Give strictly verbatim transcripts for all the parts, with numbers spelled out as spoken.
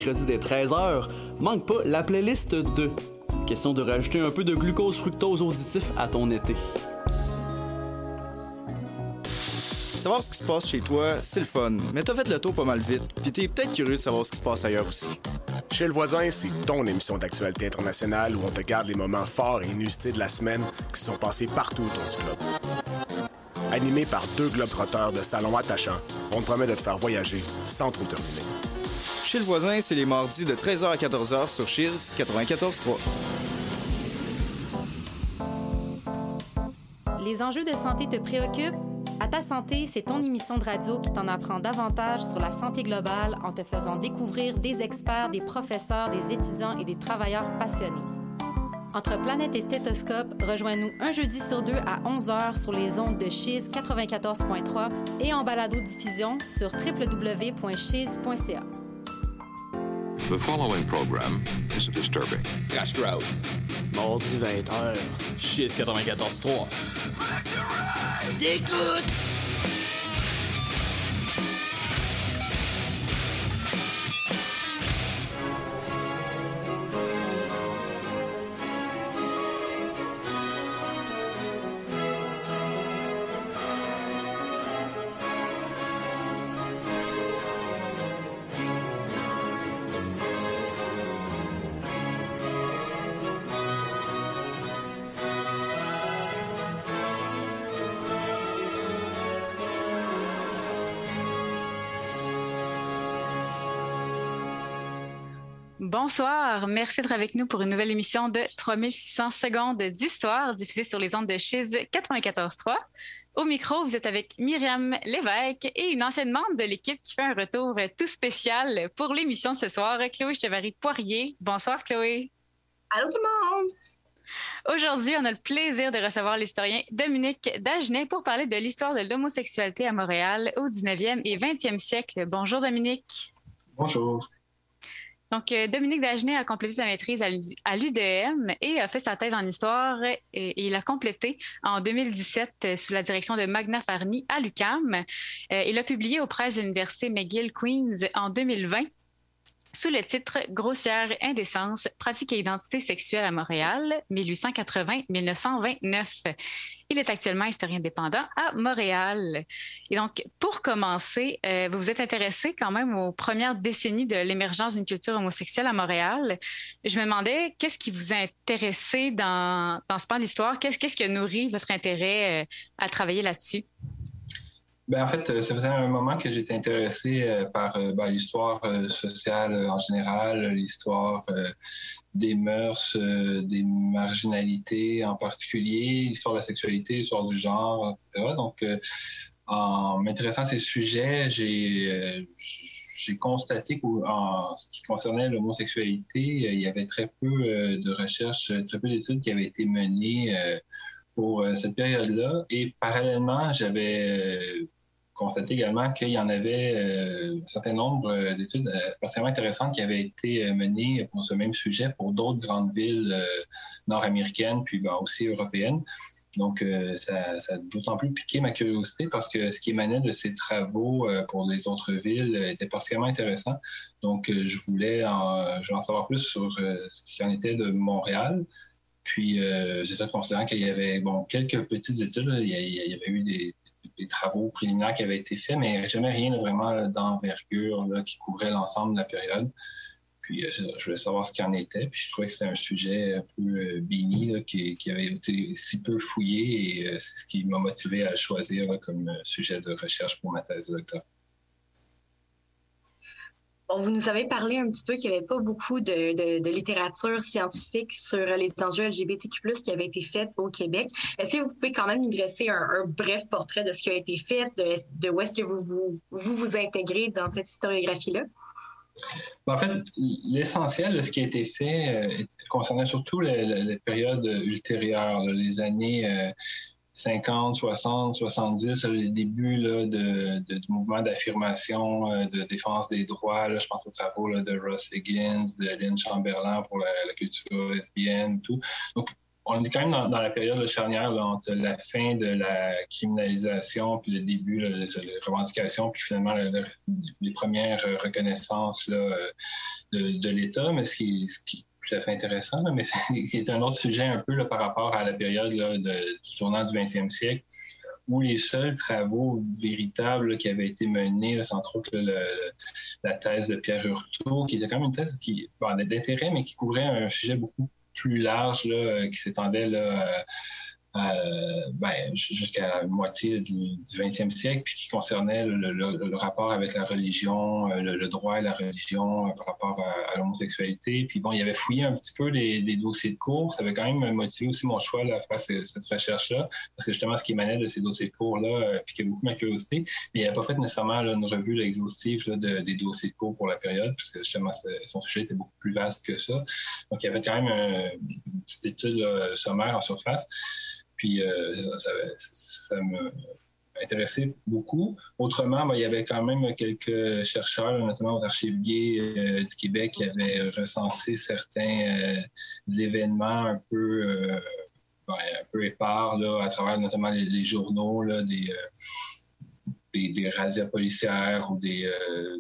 mercredi dès treize heures, manque pas la playlist de. Question de rajouter un peu de glucose fructose auditif à ton été. Savoir ce qui se passe chez toi, c'est le fun, mais t'as fait le tour pas mal vite, puis t'es peut-être curieux de savoir ce qui se passe ailleurs aussi. Chez le voisin, c'est ton émission d'actualité internationale où on te garde les moments forts et inusités de la semaine qui se sont passés partout autour du globe. Animé par deux globetrotteurs de salon attachants, on te promet de te faire voyager sans trop te ruiner. Chez le voisin, c'est les mardis de treize heures à quatorze heures sur Chiz quatre-vingt-quatorze trois. Les enjeux de santé te préoccupent? À ta santé, c'est ton émission de radio qui t'en apprend davantage sur la santé globale en te faisant découvrir des experts, des professeurs, des étudiants et des travailleurs passionnés. Entre Planète et Stéthoscope, rejoins-nous un jeudi sur deux à onze heures sur les ondes de Chiz quatre-vingt-quatorze trois et en balado-diffusion sur w w w point chiz point c a. The following program is disturbing. Crash Crowd. Mardi vingt heures. Chiz quatre-vingt-quatorze trois. T'écoutes! Bonsoir, merci d'être avec nous pour une nouvelle émission de trois mille six cents secondes d'histoire diffusée sur les ondes de Chiz quatre-vingt-quatorze trois. Au micro, vous êtes avec Myriam Lévesque et une ancienne membre de l'équipe qui fait un retour tout spécial pour l'émission ce soir, Chloé Chevary-Poirier. Bonsoir Chloé. Allô tout le monde! Aujourd'hui, on a le plaisir de recevoir l'historien Dominique Dagenet pour parler de l'histoire de l'homosexualité à Montréal au dix-neuvième et vingtième siècle. Bonjour Dominique. Bonjour. Donc, Dominique Dagenet a complété sa maîtrise à l'U D M et a fait sa thèse en histoire et, et il a complété en deux mille dix-sept sous la direction de Magna Farni à l'U Q A M. Euh, il a publié aux presses de l'Université McGill Queens en deux mille vingt sous le titre « Grossière indécence, pratique et identité sexuelle à Montréal, mille huit cent quatre-vingts à mille neuf cent vingt-neuf ». Il est actuellement historien indépendant à Montréal. Et donc, pour commencer, euh, vous vous êtes intéressé quand même aux premières décennies de l'émergence d'une culture homosexuelle à Montréal. Je me demandais, qu'est-ce qui vous a intéressé dans, dans ce pan d'histoire? Qu'est-ce, qu'est-ce qui a nourri votre intérêt euh, à travailler là-dessus? Ben, en fait, ça faisait un moment que j'étais intéressé euh, par euh, ben, l'histoire euh, sociale euh, en général, l'histoire euh, des mœurs, euh, des marginalités en particulier, l'histoire de la sexualité, l'histoire du genre, et cetera. Donc, euh, en m'intéressant à ces sujets, j'ai, euh, j'ai constaté qu'en ce qui concernait l'homosexualité, euh, il y avait très peu euh, de recherches, très peu d'études qui avaient été menées euh, pour euh, cette période-là. Et parallèlement, j'avais euh, constaté également qu'il y en avait euh, un certain nombre euh, d'études euh, particulièrement intéressantes qui avaient été euh, menées pour ce même sujet pour d'autres grandes villes euh, nord-américaines, puis ben, aussi européennes. Donc, euh, ça, ça a d'autant plus piqué ma curiosité parce que ce qui émanait de ces travaux euh, pour les autres villes euh, était particulièrement intéressant. Donc, euh, je voulais en, je voulais en savoir plus sur euh, ce qui en était de Montréal. Puis, euh, j'ai ça considérant qu'il y avait bon, quelques petites études. Là. Il, y a, il y avait eu des, des travaux préliminaires qui avaient été faits, mais jamais rien là, vraiment là, d'envergure là, qui couvrait l'ensemble de la période. Puis, euh, je voulais savoir ce qu'il en était. Puis, je trouvais que c'était un sujet un peu euh, béni là, qui, qui avait été si peu fouillé et euh, c'est ce qui m'a motivé à le choisir là, comme euh, sujet de recherche pour ma thèse de doctorat. Bon, vous nous avez parlé un petit peu qu'il n'y avait pas beaucoup de, de, de littérature scientifique sur les enjeux L G B T Q plus, qui avait été faite au Québec. Est-ce que vous pouvez quand même nous dresser un, un bref portrait de ce qui a été fait, de, de où est-ce que vous vous, vous vous intégrez dans cette historiographie-là? En fait, l'essentiel de ce qui a été fait euh, concernait surtout les, les périodes ultérieures, là, les années euh, cinquante, soixante, soixante-dix, les débuts là, de, de, du mouvement d'affirmation, euh, de défense des droits. Là, je pense aux travaux là, de Ross Higgins, de Lynn Chamberlain pour la, la culture lesbienne, tout. Donc, on est quand même dans, dans la période de charnière là, entre la fin de la criminalisation puis le début, là, les, les revendications, puis finalement la, la, les premières reconnaissances là, de, de l'État. Mais ce qui, ce qui est tout à fait intéressant, là, mais c'est, c'est un autre sujet un peu là, par rapport à la période là, de, du tournant du vingtième siècle, où les seuls travaux véritables là, qui avaient été menés, là, c'est entre autres là, le, la thèse de Pierre Hurtaud, qui était quand même une thèse qui, bon, d'intérêt, mais qui couvrait un sujet beaucoup plus large, là, qui s'étendait là, euh, ben, jusqu'à la moitié du, du vingtième siècle, puis qui concernait le, le, le rapport avec la religion, le, le droit et la religion par rapport à, à l'homosexualité. Puis bon, il avait fouillé un petit peu les, les dossiers de cours. Ça avait quand même motivé aussi mon choix là, à faire cette, cette recherche-là, parce que justement, ce qui émanait de ces dossiers de cours-là piquait beaucoup ma curiosité. Mais il n'avait pas fait nécessairement là, une revue là, exhaustive là, de, des dossiers de cours pour la période, puisque justement, son sujet était beaucoup plus vaste que ça. Donc, il y avait quand même un, une petite étude là, sommaire en surface. Puis euh, ça, ça, ça me intéressait beaucoup. Autrement, ben, il y avait quand même quelques chercheurs, notamment aux archives gays euh, du Québec, qui avaient recensé certains euh, événements un peu, euh, ben, un peu épars là, à travers notamment les, les journaux, là, des, euh, des, des razzias policières ou des... Euh,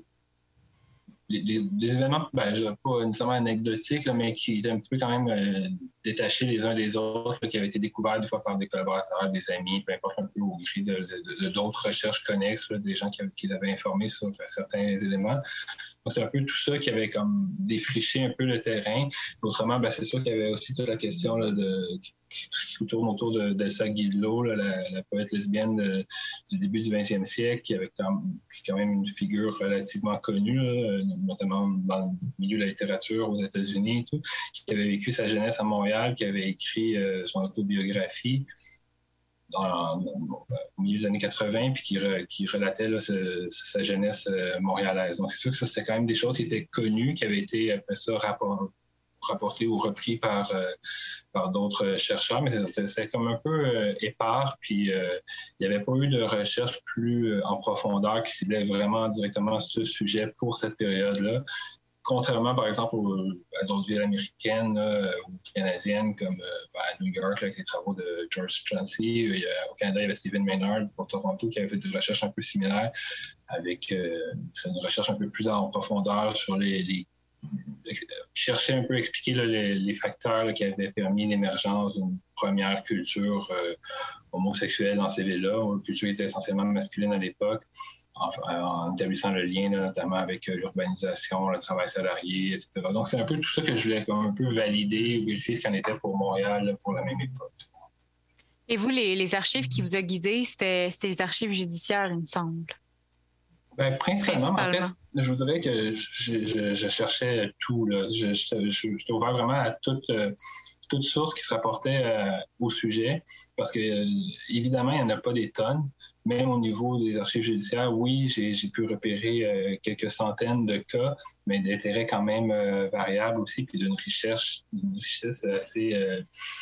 Les, les, des événements, ben, pas nécessairement anecdotiques, là, mais qui étaient un petit peu quand même euh, détachés les uns des autres, là, qui avaient été découverts des fois par des collaborateurs, des amis, peu importe, un peu au gré de, de, de, d'autres recherches connexes, là, des gens qui, qui avaient informés sur certains éléments. Donc, c'est un peu tout ça qui avait comme défriché un peu le terrain. Autrement, ben, c'est sûr qu'il y avait aussi toute la question là, de tout ce qui tourne autour de, d'Elsa Guildelot, là, la, la poète lesbienne de, du début du vingtième siècle, qui avait quand, quand même une figure relativement connue, là, notamment dans le milieu de la littérature aux États-Unis et tout, qui avait vécu sa jeunesse à Montréal, qui avait écrit euh, son autobiographie dans, dans, au milieu des années quatre-vingt, puis qui, re, qui relatait là, ce, sa jeunesse euh, montréalaise. Donc c'est sûr que ça, c'était quand même des choses qui étaient connues, qui avaient été après ça rapportées rapporté ou repris par, euh, par d'autres chercheurs, mais c'est, c'est, c'est comme un peu euh, épars, puis euh, il n'y avait pas eu de recherche plus euh, en profondeur qui ciblait vraiment directement ce sujet pour cette période-là, contrairement par exemple aux, à d'autres villes américaines là, ou canadiennes comme euh, ben, à New York là, avec les travaux de George Chauncey. Il y a, au Canada, il y avait Stephen Maynard pour Toronto qui avait fait des recherches un peu similaires avec euh, une recherche un peu plus en profondeur sur les, les chercher un peu à expliquer là, les, les facteurs là, qui avaient permis l'émergence d'une première culture euh, homosexuelle dans ces villes-là. La culture était essentiellement masculine à l'époque, en, en établissant le lien là, notamment avec euh, l'urbanisation, le travail salarié, et cetera. Donc, c'est un peu tout ça que je voulais comme, un peu valider, vérifier ce qu'en était pour Montréal là, pour la même époque. Et vous, les, les archives qui vous ont guidé, c'était, c'était les archives judiciaires, il me semble. Ben, principalement, principalement, en fait, je vous dirais que je, je, je cherchais tout. Là. Je, je, je, j'étais ouvert vraiment à toute, euh, toute source qui se rapportait euh, au sujet, parce que euh, évidemment, il n'y en a pas des tonnes. Même au niveau des archives judiciaires, oui, j'ai, j'ai pu repérer euh, quelques centaines de cas, mais d'intérêt quand même euh, variable aussi, puis d'une richesse, d'une richesse assez... Euh,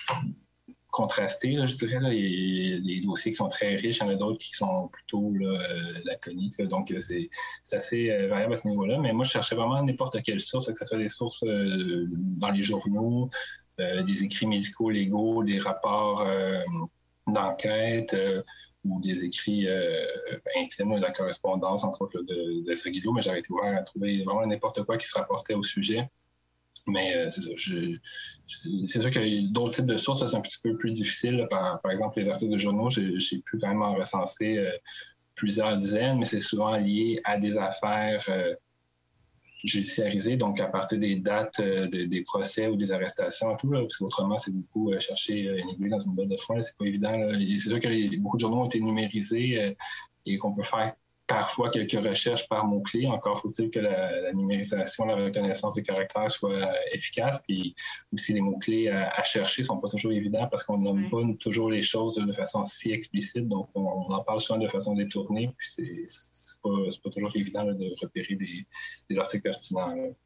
contrasté, là, je dirais. Là. Il y a des dossiers qui sont très riches, il y en a d'autres qui sont plutôt là, euh, laconiques. Là. Donc, c'est, c'est assez euh, variable à ce niveau-là. Mais moi, je cherchais vraiment n'importe quelle source, que ce soit des sources euh, dans les journaux, euh, des écrits médicaux légaux, des rapports euh, d'enquête euh, ou des écrits euh, intimes, de la correspondance, entre autres, là, de, de Elsa Guildelot. Mais j'avais été ouvert à trouver vraiment n'importe quoi qui se rapportait au sujet. Mais euh, c'est ça. Je, je, c'est sûr qu'il y a d'autres types de sources, là, c'est un petit peu plus difficile. Là, par, par exemple, les articles de journaux, j'ai, j'ai pu quand même en recenser euh, plusieurs dizaines, mais c'est souvent lié à des affaires euh, judiciarisées, donc à partir des dates euh, de, des procès ou des arrestations et tout, là, parce qu'autrement, c'est beaucoup euh, chercher euh, une aiguille dans une botte de foin, là, c'est pas évident. Là. Et c'est sûr que les, beaucoup de journaux ont été numérisés euh, et qu'on peut faire parfois quelques recherches par mots-clés. Encore faut-il que la, la numérisation, la reconnaissance des caractères soit efficace. Puis aussi, les mots-clés à, à chercher ne sont pas toujours évidents parce qu'on ne nomme pas toujours les choses de façon si explicite. Donc, on, on en parle souvent de façon détournée. Puis c'est, c'est, pas, c'est pas toujours évident là, de repérer des, des articles pertinents. Là.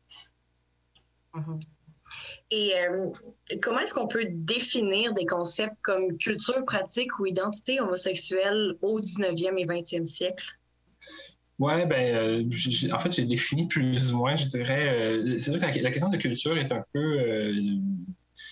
Mm-hmm. Et euh, comment est-ce qu'on peut définir des concepts comme culture, pratique ou identité homosexuelle au dix-neuvième et vingtième siècle? Oui, ben, euh, j'ai, en fait, j'ai défini plus ou moins, je dirais. Euh, c'est sûr que la, la question de culture est un peu. Euh,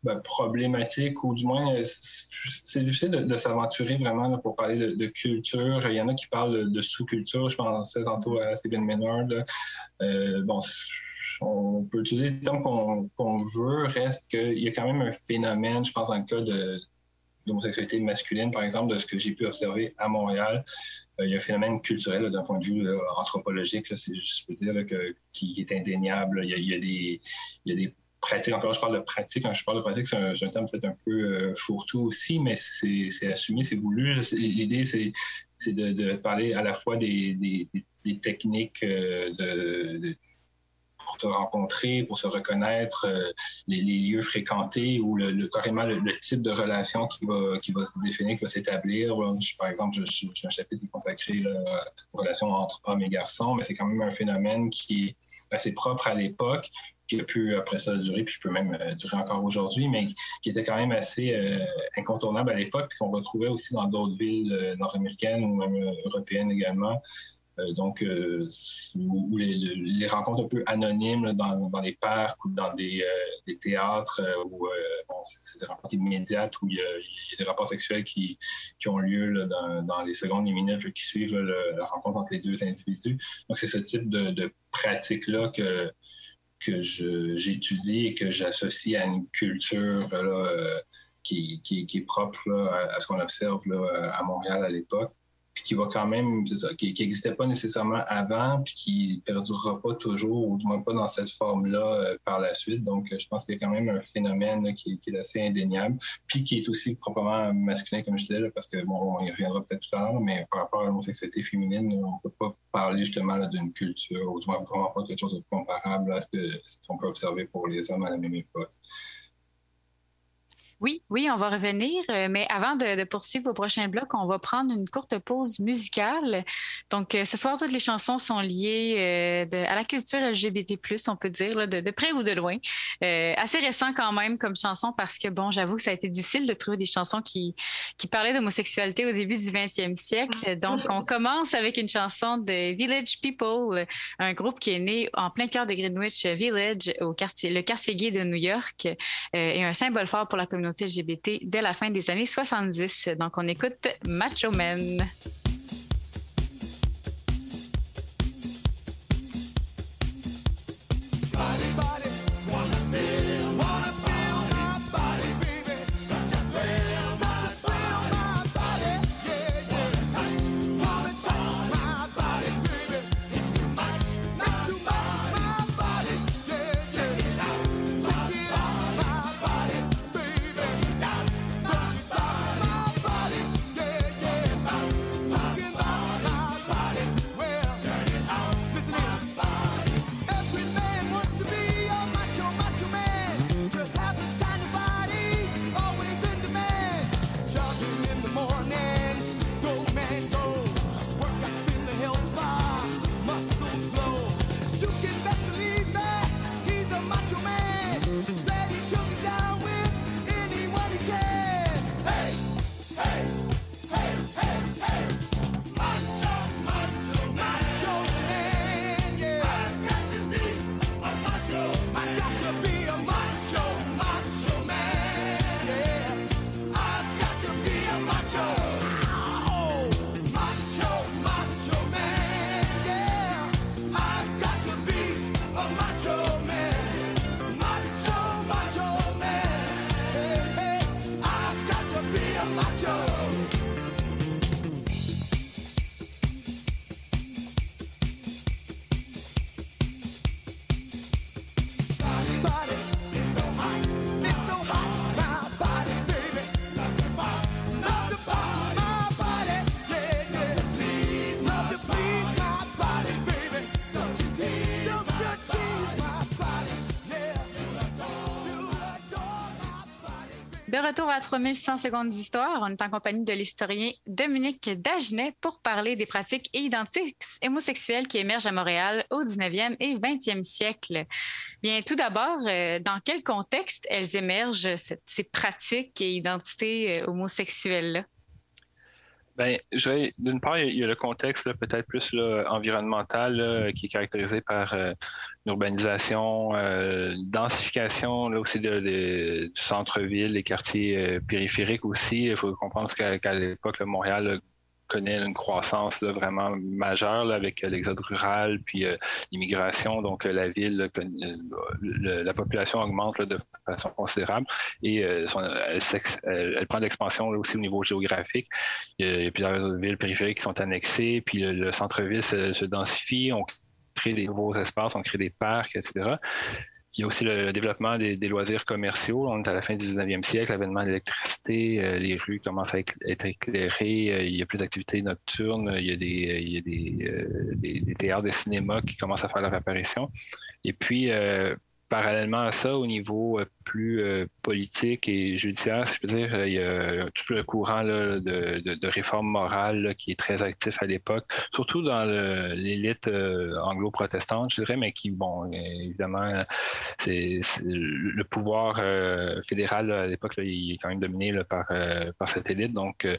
ben, problématique, ou du moins, c'est, c'est difficile de, de s'aventurer vraiment là, pour parler de, de culture. Il y en a qui parlent de, de sous-culture. Je pensais tantôt à Stephen Maynard. Euh, bon, on peut utiliser le terme qu'on, qu'on veut. Reste qu'il y a quand même un phénomène, je pense, dans le cas de, d'homosexualité masculine, par exemple, de ce que j'ai pu observer à Montréal. Euh, il y a un phénomène culturel là, d'un point de vue là, anthropologique, là, c'est, je peux dire, là, que, qui, qui est indéniable. Il y a, il y a des, il y a des pratiques, encore je parle de pratique, quand je parle de pratique, c'est un, c'est un terme peut-être un peu euh, fourre-tout aussi, mais c'est, c'est assumé, c'est voulu. C'est, l'idée, c'est, c'est de, de parler à la fois des, des, des techniques euh, de, de pour se rencontrer, pour se reconnaître, euh, les, les lieux fréquentés ou le, le, carrément le, le type de relation qui va, qui va se définir, qui va s'établir. Je, par exemple, je, je, j'ai un chapitre qui est consacré là, aux relations entre hommes et garçons, mais c'est quand même un phénomène qui est assez propre à l'époque, qui a pu après ça durer, puis peut même euh, durer encore aujourd'hui, mais qui était quand même assez euh, incontournable à l'époque, puis qu'on retrouvait aussi dans d'autres villes euh, nord-américaines ou même euh, européennes également. Euh, donc, euh, où les, les rencontres un peu anonymes là, dans, dans les parcs ou dans des, euh, des théâtres euh, où euh, bon, c'est, c'est des rencontres immédiates où il y, a, il y a des rapports sexuels qui, qui ont lieu là, dans, dans les secondes et minutes là, qui suivent là, le, la rencontre entre les deux individus. Donc, c'est ce type de, de pratique-là que, que je, j'étudie et que j'associe à une culture là, euh, qui, qui, qui est propre là, à, à ce qu'on observe là, à Montréal à l'époque. Puis qui va quand même, c'est ça, qui n'existait pas nécessairement avant, puis qui ne perdurera pas toujours, ou du moins pas dans cette forme-là euh, par la suite. Donc, je pense qu'il y a quand même un phénomène là, qui, qui est assez indéniable, puis qui est aussi proprement masculin, comme je disais, là, parce que, bon, on y reviendra peut-être tout à l'heure, mais par rapport à l'homosexualité féminine, on ne peut pas parler justement là, d'une culture, ou du moins vraiment pas quelque chose de comparable à ce, que, ce qu'on peut observer pour les hommes à la même époque. Oui, oui, on va revenir, mais avant de, de poursuivre au prochain bloc, on va prendre une courte pause musicale. Donc, euh, ce soir, toutes les chansons sont liées euh, de, à la culture L G B T plus, on peut dire, là, de, de près ou de loin. Euh, assez récent quand même comme chanson parce que, bon, j'avoue que ça a été difficile de trouver des chansons qui, qui parlaient d'homosexualité au début du vingtième siècle. Donc, on commence avec une chanson de Village People, un groupe qui est né en plein cœur de Greenwich Village, au quartier, le quartier gay de New York, euh, et un symbole fort pour la communauté L G B T dès la fin des années soixante-dix. Donc, on écoute Macho Man. De retour à trois mille cent secondes d'histoire, on est en compagnie de l'historien Dominique Dagenet pour parler des pratiques et identités homosexuelles qui émergent à Montréal au dix-neuvième et vingtième siècle. Bien, tout d'abord, euh, dans quel contexte elles émergent, cette, ces pratiques et identités euh, homosexuelles-là? Bien, je dirais, d'une part, il y a le contexte là, peut-être plus là, environnemental là, qui est caractérisé par euh, l'urbanisation, euh, densification là, aussi de, de, du centre-ville, les quartiers euh, périphériques aussi. Il faut comprendre qu'à, qu'à l'époque, là, Montréal là, connaît une croissance là, vraiment majeure là, avec euh, l'exode rural puis euh, l'immigration. Donc, euh, la ville, là, le, la population augmente là, de façon considérable et euh, son, elle, elle, elle prend de l'expansion là, aussi au niveau géographique. Il y, a, il y a plusieurs villes périphériques qui sont annexées, puis le, le centre-ville se, se densifie, on crée des nouveaux espaces, on crée des parcs, et cetera. Il y a aussi le développement des, des loisirs commerciaux. On est à la fin du dix-neuvième siècle, l'avènement de l'électricité, euh, les rues commencent à être éclairées, euh, il y a plus d'activités nocturnes, il y a des, il y a des, euh, des, des théâtres de cinéma qui commencent à faire leur apparition. Et puis, euh, parallèlement à ça, au niveau plus euh, politique et judiciaire, si je peux dire, il y a tout le courant là, de, de, de réforme morale là, qui est très actif à l'époque, surtout dans le, l'élite euh, anglo-protestante, je dirais, mais qui, bon, évidemment, c'est, c'est le pouvoir euh, fédéral là, à l'époque, là, il est quand même dominé là, par, euh, par cette élite, donc euh,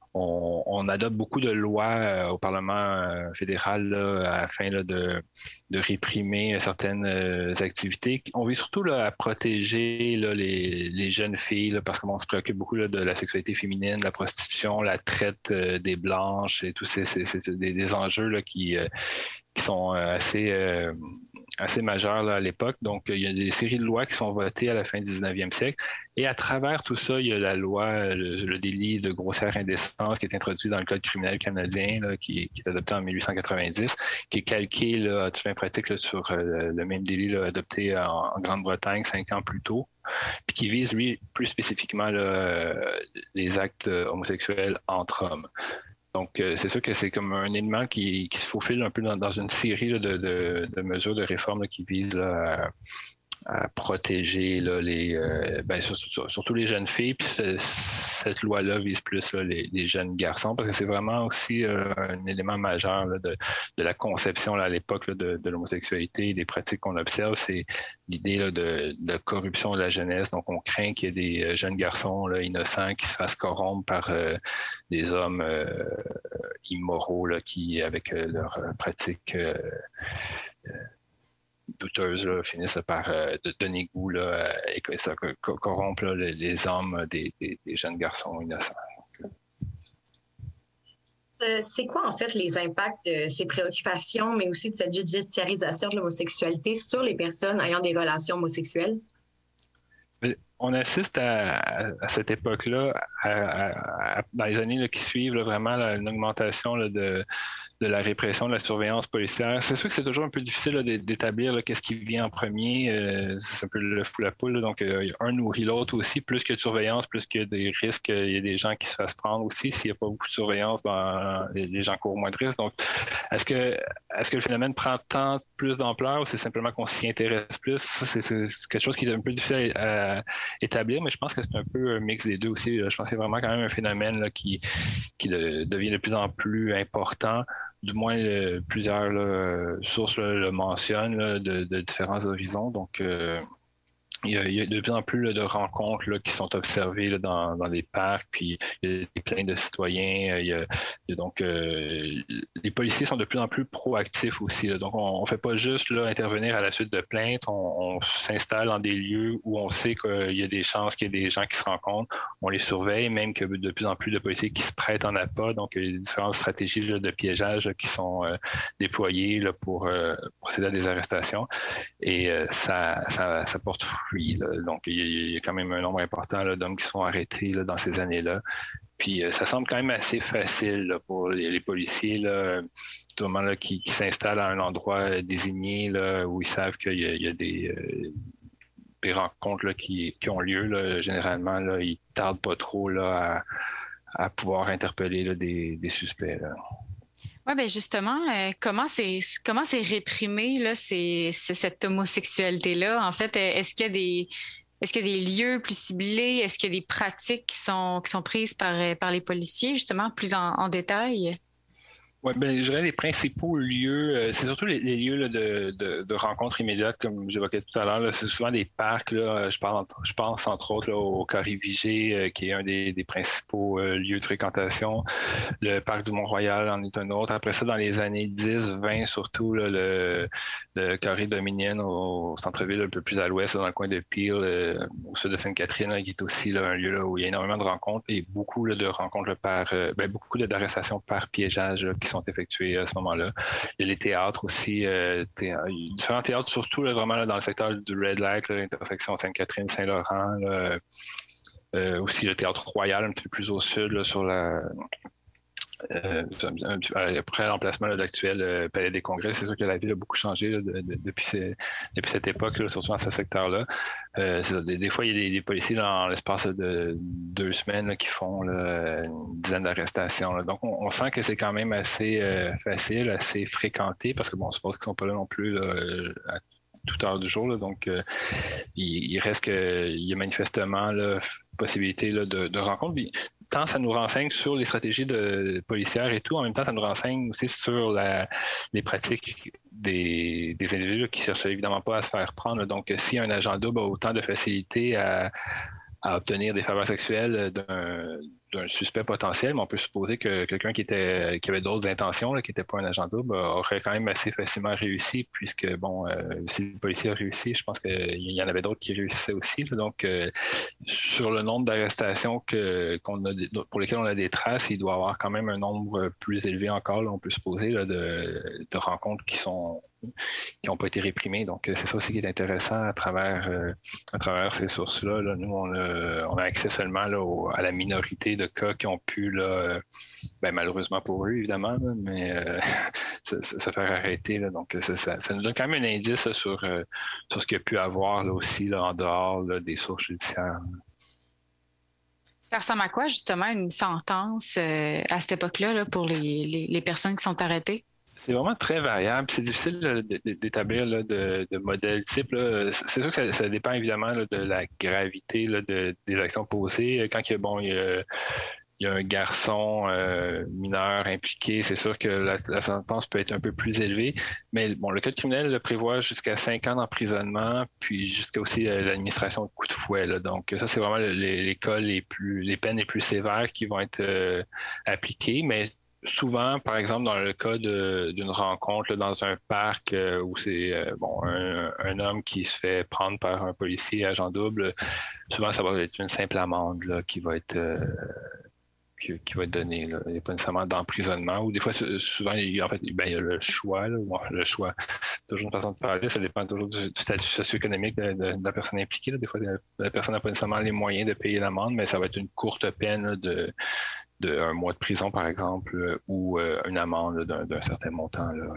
On, on adopte beaucoup de lois euh, au Parlement euh, fédéral là, afin là, de, de réprimer certaines euh, activités. On vise surtout là, à protéger là, les, les jeunes filles là, parce qu'on se préoccupe beaucoup là, de la sexualité féminine, de la prostitution, la traite euh, des blanches et tous ces, ces, ces des, des enjeux là, qui, euh, qui sont assez... Euh, assez majeur là, à l'époque. Donc, il y a des séries de lois qui sont votées à la fin du dix-neuvième siècle. Et à travers tout ça, il y a la loi, le, le délit de grossière indécence qui est introduit dans le Code criminel canadien, là, qui, qui est adopté en dix-huit cent quatre-vingt-dix, qui est calqué là, à toute fin pratique là, sur euh, le même délit là, adopté en, en Grande-Bretagne cinq ans plus tôt, puis qui vise, lui, plus spécifiquement là, les actes homosexuels entre hommes. Donc, euh, c'est sûr que c'est comme un élément qui, qui se faufile un peu dans, dans une série là, de, de, de mesures de réforme là, qui visent là, à, à protéger là, les, euh, ben, surtout, surtout les jeunes filles. Puis ce, cette loi-là vise plus là, les, les jeunes garçons parce que c'est vraiment aussi euh, un élément majeur là, de, de la conception là, à l'époque là, de, de l'homosexualité et des pratiques qu'on observe. C'est l'idée là, de, de corruption de la jeunesse. Donc, on craint qu'il y ait des jeunes garçons là, innocents qui se fassent corrompre par euh, des hommes euh, immoraux là, qui, avec euh, leurs pratiques euh, euh, douteuses, là, finissent là, par euh, donner goût là, et que ça corrompt là, les, les âmes des, des, des jeunes garçons innocents. C'est quoi, en fait, les impacts de ces préoccupations, mais aussi de cette judiciarisation de l'homosexualité sur les personnes ayant des relations homosexuelles? On assiste à, à cette époque-là, à, à, à, dans les années là, qui suivent, là, vraiment là, une augmentation là, de, de la répression, de la surveillance policière. C'est sûr que c'est toujours un peu difficile là, d'établir là, qu'est-ce qui vient en premier. Euh, c'est un peu le fou la poule. Là, donc, euh, un nourrit l'autre aussi. Plus que de surveillance, plus que des risques, il y a des gens qui se fassent prendre aussi. S'il n'y a pas beaucoup de surveillance, ben, les gens courent moins de risques. Donc, est-ce que, est-ce que le phénomène prend tant plus d'ampleur ou c'est simplement qu'on s'y intéresse plus? C'est, c'est quelque chose qui est un peu difficile à, à établir, mais je pense que c'est un peu un mix des deux aussi. Là. Je pense que c'est vraiment quand même un phénomène là, qui, qui de, devient de plus en plus important. Du moins, euh, plusieurs là, sources là, le mentionnent là, de, de différents horizons. Donc, euh, il, y a, il y a de plus en plus là, de rencontres là, qui sont observées là, dans, dans des parcs, puis il y a plein de citoyens. Il y a, il y a donc, euh, les policiers sont de plus en plus proactifs aussi. Là. Donc, on ne fait pas juste là, intervenir à la suite de plaintes. On, on s'installe dans des lieux où on sait qu'il y a des chances qu'il y ait des gens qui se rencontrent. On les surveille, même que de plus en plus de policiers qui se prêtent en appât. Donc, il y a différentes stratégies là, de piégeage là, qui sont euh, déployées là, pour euh, procéder à des arrestations. Et euh, ça, ça, ça porte fruit. Là. Donc, il y, a, il y a quand même un nombre important là, d'hommes qui sont arrêtés là, dans ces années-là. Puis, euh, ça semble quand même assez facile là, pour les, les policiers, là, tout le moment là, qui, qui s'installent à un endroit désigné là, où ils savent qu'il y a, il y a des, euh, des rencontres là, qui, qui ont lieu. Là. Généralement, là, ils ne tardent pas trop là, à, à pouvoir interpeller là, des, des suspects. Là. Oui, bien justement, euh, comment c'est comment c'est réprimé là, c'est, c'est cette homosexualité-là? En fait, est-ce qu'il y a des est-ce qu'il y a des lieux plus ciblés? Est-ce qu'il y a des pratiques qui sont qui sont prises par, par les policiers, justement, plus en, en détail? Oui, ben, je dirais les principaux lieux, euh, c'est surtout les, les lieux là, de, de, de rencontres immédiates, comme j'évoquais tout à l'heure. Là, c'est souvent des parcs. Là, je, parle, je pense entre autres là, au Corée-Vigée, euh, qui est un des, des principaux euh, lieux de fréquentation. Le parc du Mont-Royal en est un autre. Après ça, dans les années dix, vingt surtout, là, le, le Corée Dominion au centre-ville, un peu plus à l'ouest, là, dans le coin de Peel, euh, au sud de Sainte-Catherine, là, qui est aussi là, un lieu là, où il y a énormément de rencontres et beaucoup là, de rencontres là, par, euh, ben, beaucoup là, d'arrestations par piégeage là, qui sont effectués à ce moment-là. Il y a les théâtres aussi, euh, thé... différents théâtres, surtout là, vraiment là, dans le secteur du Red Lake, l'intersection Sainte-Catherine-Saint-Laurent. Là, euh, aussi le théâtre Royal, un petit peu plus au sud, là, sur la... Euh, après l'emplacement de l'actuel euh, Palais des Congrès. C'est sûr que la ville a beaucoup changé là, de, de, depuis, ces, depuis cette époque, là, surtout dans ce secteur-là. Euh, des, des fois, il y a des, des policiers là, en l'espace de deux semaines là, qui font là, une dizaine d'arrestations. Là. Donc, on, on sent que c'est quand même assez euh, facile, assez fréquenté, parce que bon, on suppose qu'ils ne sont pas là non plus là, à toute heure du jour. Là, donc, euh, il, il reste qu'il y a manifestement là, possibilité là, de, de rencontre. Puis, tant ça nous renseigne sur les stratégies de policières et tout, en même temps, ça nous renseigne aussi sur la, les pratiques des, des individus là, qui ne cherchent évidemment pas à se faire prendre. Donc, si un agent double a autant de facilité à, à obtenir des faveurs sexuelles d'un, d'un suspect potentiel, mais on peut supposer que quelqu'un qui était qui avait d'autres intentions, là, qui n'était pas un agent double, aurait quand même assez facilement réussi, puisque, bon, euh, si le policier a réussi, je pense qu'il y en avait d'autres qui réussissaient aussi. Là. Donc, euh, sur le nombre d'arrestations que, qu'on a, pour lesquelles on a des traces, il doit y avoir quand même un nombre plus élevé encore, là, on peut supposer, là, de, de rencontres qui sont qui n'ont pas été réprimés. Donc, c'est ça aussi qui est intéressant à travers, euh, à travers ces sources-là. Là, nous, on a, on a accès seulement là, au, à la minorité de cas qui ont pu, là, ben, malheureusement pour eux, évidemment, là, mais euh, se, se faire arrêter. Là. Donc, ça, ça, ça nous donne quand même un indice là, sur, euh, sur ce qu'il y a pu avoir là, aussi là, en dehors là, des sources judiciaires. Ça ressemble à quoi, justement, une sentence euh, à cette époque-là là, pour les, les, les personnes qui sont arrêtées? C'est vraiment très variable. C'est difficile là, d'établir là, de, de modèles type. Là. C'est sûr que ça, ça dépend évidemment là, de la gravité là, de, des actions posées. Quand il y a, bon, il y a, il y a un garçon euh, mineur impliqué, c'est sûr que la, la sentence peut être un peu plus élevée. Mais bon, le code criminel là, prévoit jusqu'à cinq ans d'emprisonnement, puis jusqu'à aussi l'administration de coups de fouet. Là. Donc ça, c'est vraiment les, les cas les plus, les peines les plus sévères qui vont être euh, appliquées. Mais souvent, par exemple, dans le cas de, d'une rencontre là, dans un parc euh, où c'est euh, bon un, un homme qui se fait prendre par un policier agent double, souvent ça va être une simple amende là, qui va être euh, qui, qui va être donnée. Là. Il n'y a pas nécessairement d'emprisonnement. Ou des fois, souvent, il y a, en fait, ben, il y a le choix. Là. Bon, le choix, toujours une façon de parler. Ça dépend toujours du, du statut socio-économique de, de, de la personne impliquée. Là. Des fois, la, la personne n'a pas nécessairement les moyens de payer l'amende, mais ça va être une courte peine là, de d'un mois de prison, par exemple, euh, ou euh, une amende là, d'un, d'un certain montant. Là.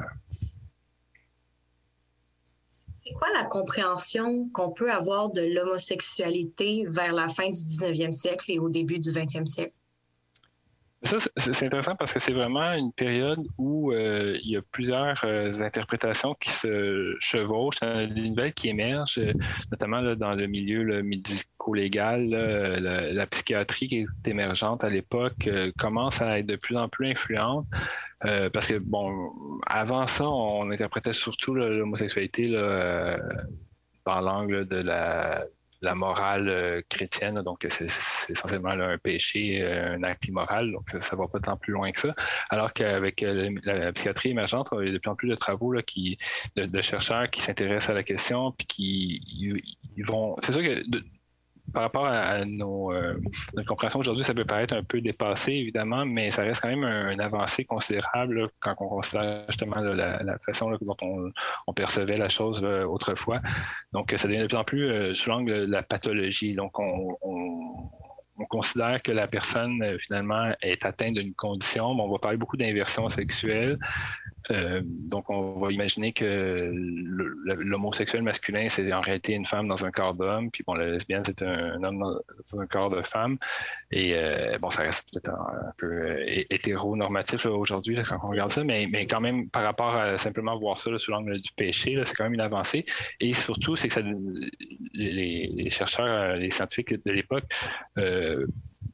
C'est quoi la compréhension qu'on peut avoir de l'homosexualité vers la fin du dix-neuvième siècle et au début du vingtième siècle? Ça, c'est, c'est intéressant parce que c'est vraiment une période où euh, il y a plusieurs euh, interprétations qui se chevauchent. Il y a des nouvelles qui émergent, euh, notamment là, dans le milieu là, médico-légal. Là, la, la psychiatrie qui est émergente à l'époque euh, commence à être de plus en plus influente. Euh, parce que, bon, avant ça, on interprétait surtout là, l'homosexualité là, euh, dans l'angle de la... la morale euh, chrétienne, donc c'est, c'est essentiellement là, un péché, euh, un acte immoral, donc ça ne va pas tant plus loin que ça. Alors qu'avec euh, la, la psychiatrie émergente, il y a de plus en plus de travaux là, qui, de, de chercheurs qui s'intéressent à la question, puis qui ils, ils vont... C'est sûr que de, par rapport à, à nos, euh, notre compréhension aujourd'hui, ça peut paraître un peu dépassé, évidemment, mais ça reste quand même un, un avancée considérable là, quand on considère justement là, la, la façon là, dont on, on percevait la chose là, autrefois. Donc, ça devient de plus en plus euh, sous l'angle de la pathologie. Donc, on, on, on considère que la personne, euh, finalement, est atteinte d'une condition. Bon, on va parler beaucoup d'inversion sexuelle. Euh, donc, on va imaginer que l'homosexuel masculin, c'est en réalité une femme dans un corps d'homme, puis bon, la lesbienne, c'est un, un homme dans un corps de femme. Et euh, bon, ça reste peut-être un, un peu euh, hétéronormatif là, aujourd'hui là, quand on regarde ça, mais, mais quand même, par rapport à simplement voir ça là, sous l'angle du péché, là, c'est quand même une avancée. Et surtout, c'est que ça, les, les chercheurs, les scientifiques de l'époque, euh,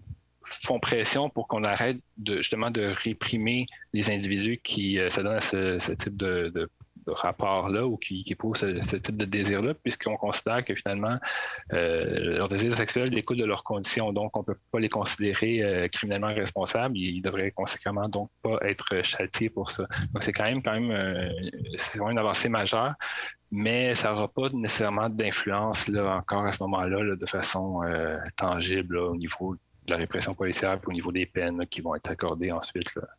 font pression pour qu'on arrête de, justement de réprimer les individus qui euh, s'adonnent à ce, ce type de, de, de rapport-là ou qui, qui éprouvent ce, ce type de désir-là, puisqu'on considère que finalement, euh, leur désir sexuel découle de leurs conditions, donc on ne peut pas les considérer euh, criminellement responsables. Ils devraient conséquemment donc pas être châtiés pour ça. Donc c'est quand même, quand même, euh, c'est vraiment une avancée majeure. Mais ça n'aura pas nécessairement d'influence là, encore à ce moment-là là, de façon euh, tangible là, au niveau de la répression policière et au niveau des peines là, qui vont être accordées ensuite. Là.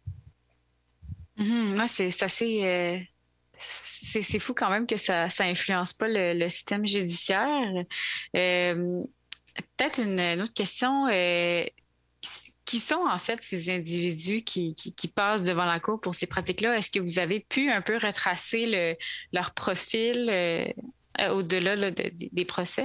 Mm-hmm. Ouais, c'est, c'est assez... Euh... C'est, c'est fou quand même que ça n'influence pas le, le système judiciaire. Euh, peut-être une, une autre question. Euh, qui sont en fait ces individus qui, qui, qui passent devant la cour pour ces pratiques-là? Est-ce que vous avez pu un peu retracer le, leur profil euh, au-delà là, de, de, des procès?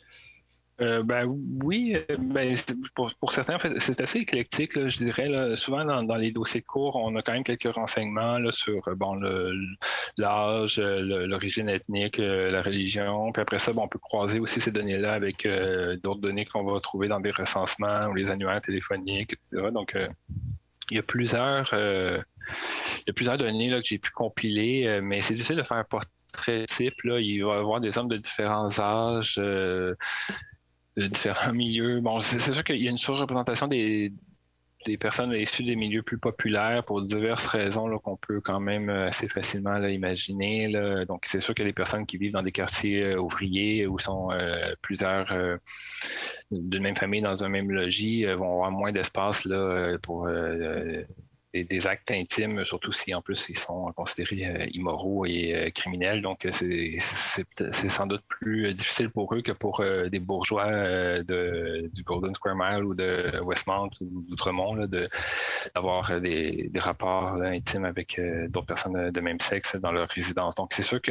Euh, ben oui, ben, pour, pour certains, en fait, c'est assez éclectique, là, je dirais. Là. Souvent, dans, dans les dossiers de cours, on a quand même quelques renseignements là, sur bon, le, l'âge, le, l'origine ethnique, la religion. Puis après ça, bon, on peut croiser aussi ces données-là avec euh, d'autres données qu'on va trouver dans des recensements ou les annuaires téléphoniques, et cetera. Donc, euh, il y a plusieurs, euh, il y a plusieurs données là, que j'ai pu compiler, euh, mais c'est difficile de faire un portrait type. Là. Il va y avoir des hommes de différents âges. Euh, de différents milieux. Bon, c'est, c'est sûr qu'il y a une surreprésentation des, des personnes issues des milieux plus populaires pour diverses raisons là, qu'on peut quand même assez facilement là, imaginer. Là. Donc, c'est sûr que les personnes qui vivent dans des quartiers euh, ouvriers où sont euh, plusieurs euh, d'une même famille dans un même logis euh, vont avoir moins d'espace là, pour euh, des, des actes intimes, surtout si en plus ils sont considérés euh, immoraux et euh, criminels. Donc, c'est, c'est, c'est sans doute plus difficile pour eux que pour euh, des bourgeois euh, de, du Golden Square Mile ou de Westmount ou d'Outremont là, de, d'avoir des, des rapports là, intimes avec euh, d'autres personnes de même sexe dans leur résidence. Donc, c'est sûr que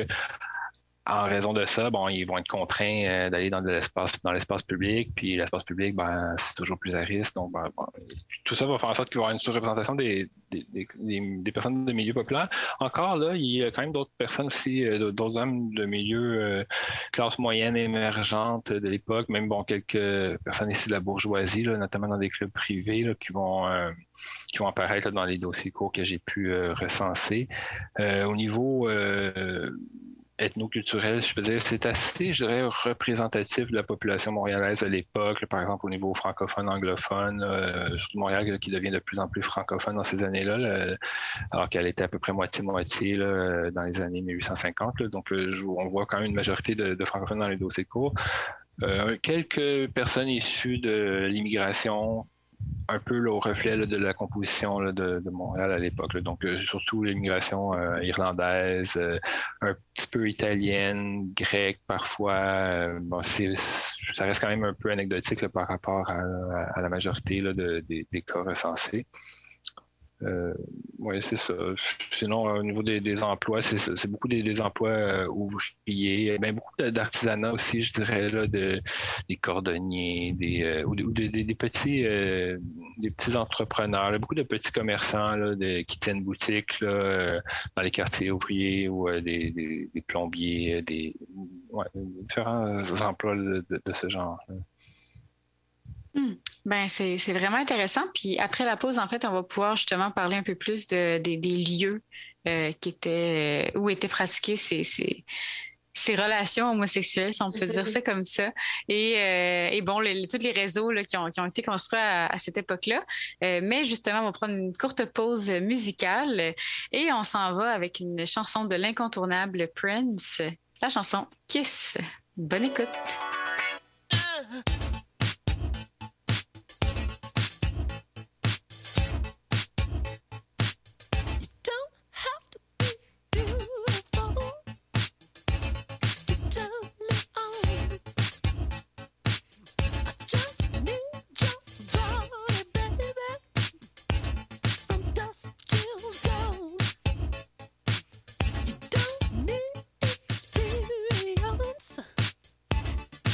en raison de ça, bon, ils vont être contraints euh, d'aller dans de l'espace, dans l'espace public, puis l'espace public, ben, c'est toujours plus à risque. Donc, ben, bon, tout ça va faire en sorte qu'il va y avoir une surreprésentation des, des, des, des personnes de milieu populaire. Encore là, il y a quand même d'autres personnes aussi, euh, d'autres hommes de milieu euh, classe moyenne émergente de l'époque, même bon, quelques personnes issues de la bourgeoisie, là, notamment dans des clubs privés, là, qui vont euh, qui vont apparaître là, dans les dossiers courts que j'ai pu euh, recenser. Euh, au niveau euh, ethno-culturel, je peux dire, c'est assez, je dirais, représentatif de la population montréalaise à l'époque, là, par exemple au niveau francophone, anglophone, euh, surtout Montréal là, qui devient de plus en plus francophone dans ces années-là, là, alors qu'elle était à peu près moitié-moitié là, dans les années mille huit cent cinquante. Là, donc, je, on voit quand même une majorité de, de francophones dans les dossiers de cours. Euh, quelques personnes issues de l'immigration, un peu là, au reflet là, de la composition là, de, de Montréal à l'époque. Là. Donc, euh, surtout l'immigration euh, irlandaise, euh, un petit peu italienne, grecque parfois. Euh, bon, c'est, ça reste quand même un peu anecdotique là, par rapport à, à la majorité là, de, des, des cas recensés. Euh, oui, c'est ça. Sinon, au niveau des, des emplois, c'est, c'est beaucoup des, des emplois euh, ouvriers, ben, beaucoup d'artisanat aussi, je dirais, là, de, des cordonniers, des, euh, ou, de, ou de, des, des, petits, euh, des petits entrepreneurs, là, beaucoup de petits commerçants là, de, qui tiennent boutique là, euh, dans les quartiers ouvriers ou euh, des, des, des plombiers, des ouais, différents emplois là, de, de ce genre. Là. Hmm. Ben c'est, c'est vraiment intéressant. Puis après la pause, en fait, on va pouvoir justement parler un peu plus de, de, des lieux euh, qui étaient, où étaient pratiquées ces, ces, ces relations homosexuelles, si on peut dire ça comme ça. Et, euh, et bon, les, tous les réseaux là, qui, ont, qui ont été construits à, à cette époque-là. Euh, mais justement, on va prendre une courte pause musicale et on s'en va avec une chanson de l'incontournable Prince, la chanson Kiss. Bonne écoute! Experience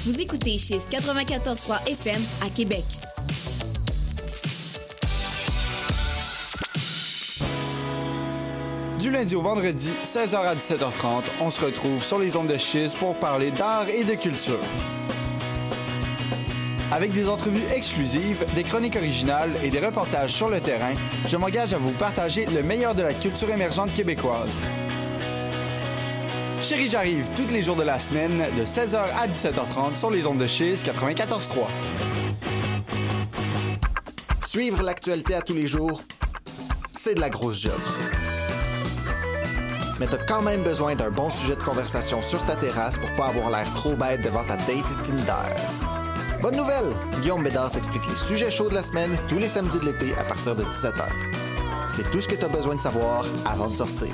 Vous écoutez Chiz quatre-vingt-quatorze point trois F M à Québec. Du lundi au vendredi, seize heures à dix-sept heures trente, on se retrouve sur les ondes de Chiz pour parler d'art et de culture. Avec des entrevues exclusives, des chroniques originales et des reportages sur le terrain, je m'engage à vous partager le meilleur de la culture émergente québécoise. Chérie, j'arrive tous les jours de la semaine de seize heures à dix-sept heures trente sur les ondes de Chiz quatre-vingt-quatorze point trois. Suivre l'actualité à tous les jours, c'est de la grosse job. Mais t'as quand même besoin d'un bon sujet de conversation sur ta terrasse pour pas avoir l'air trop bête devant ta date Tinder. Bonne nouvelle! Guillaume Bédard t'explique les sujets chauds de la semaine tous les samedis de l'été à partir de dix-sept heures. C'est tout ce que t'as besoin de savoir avant de sortir.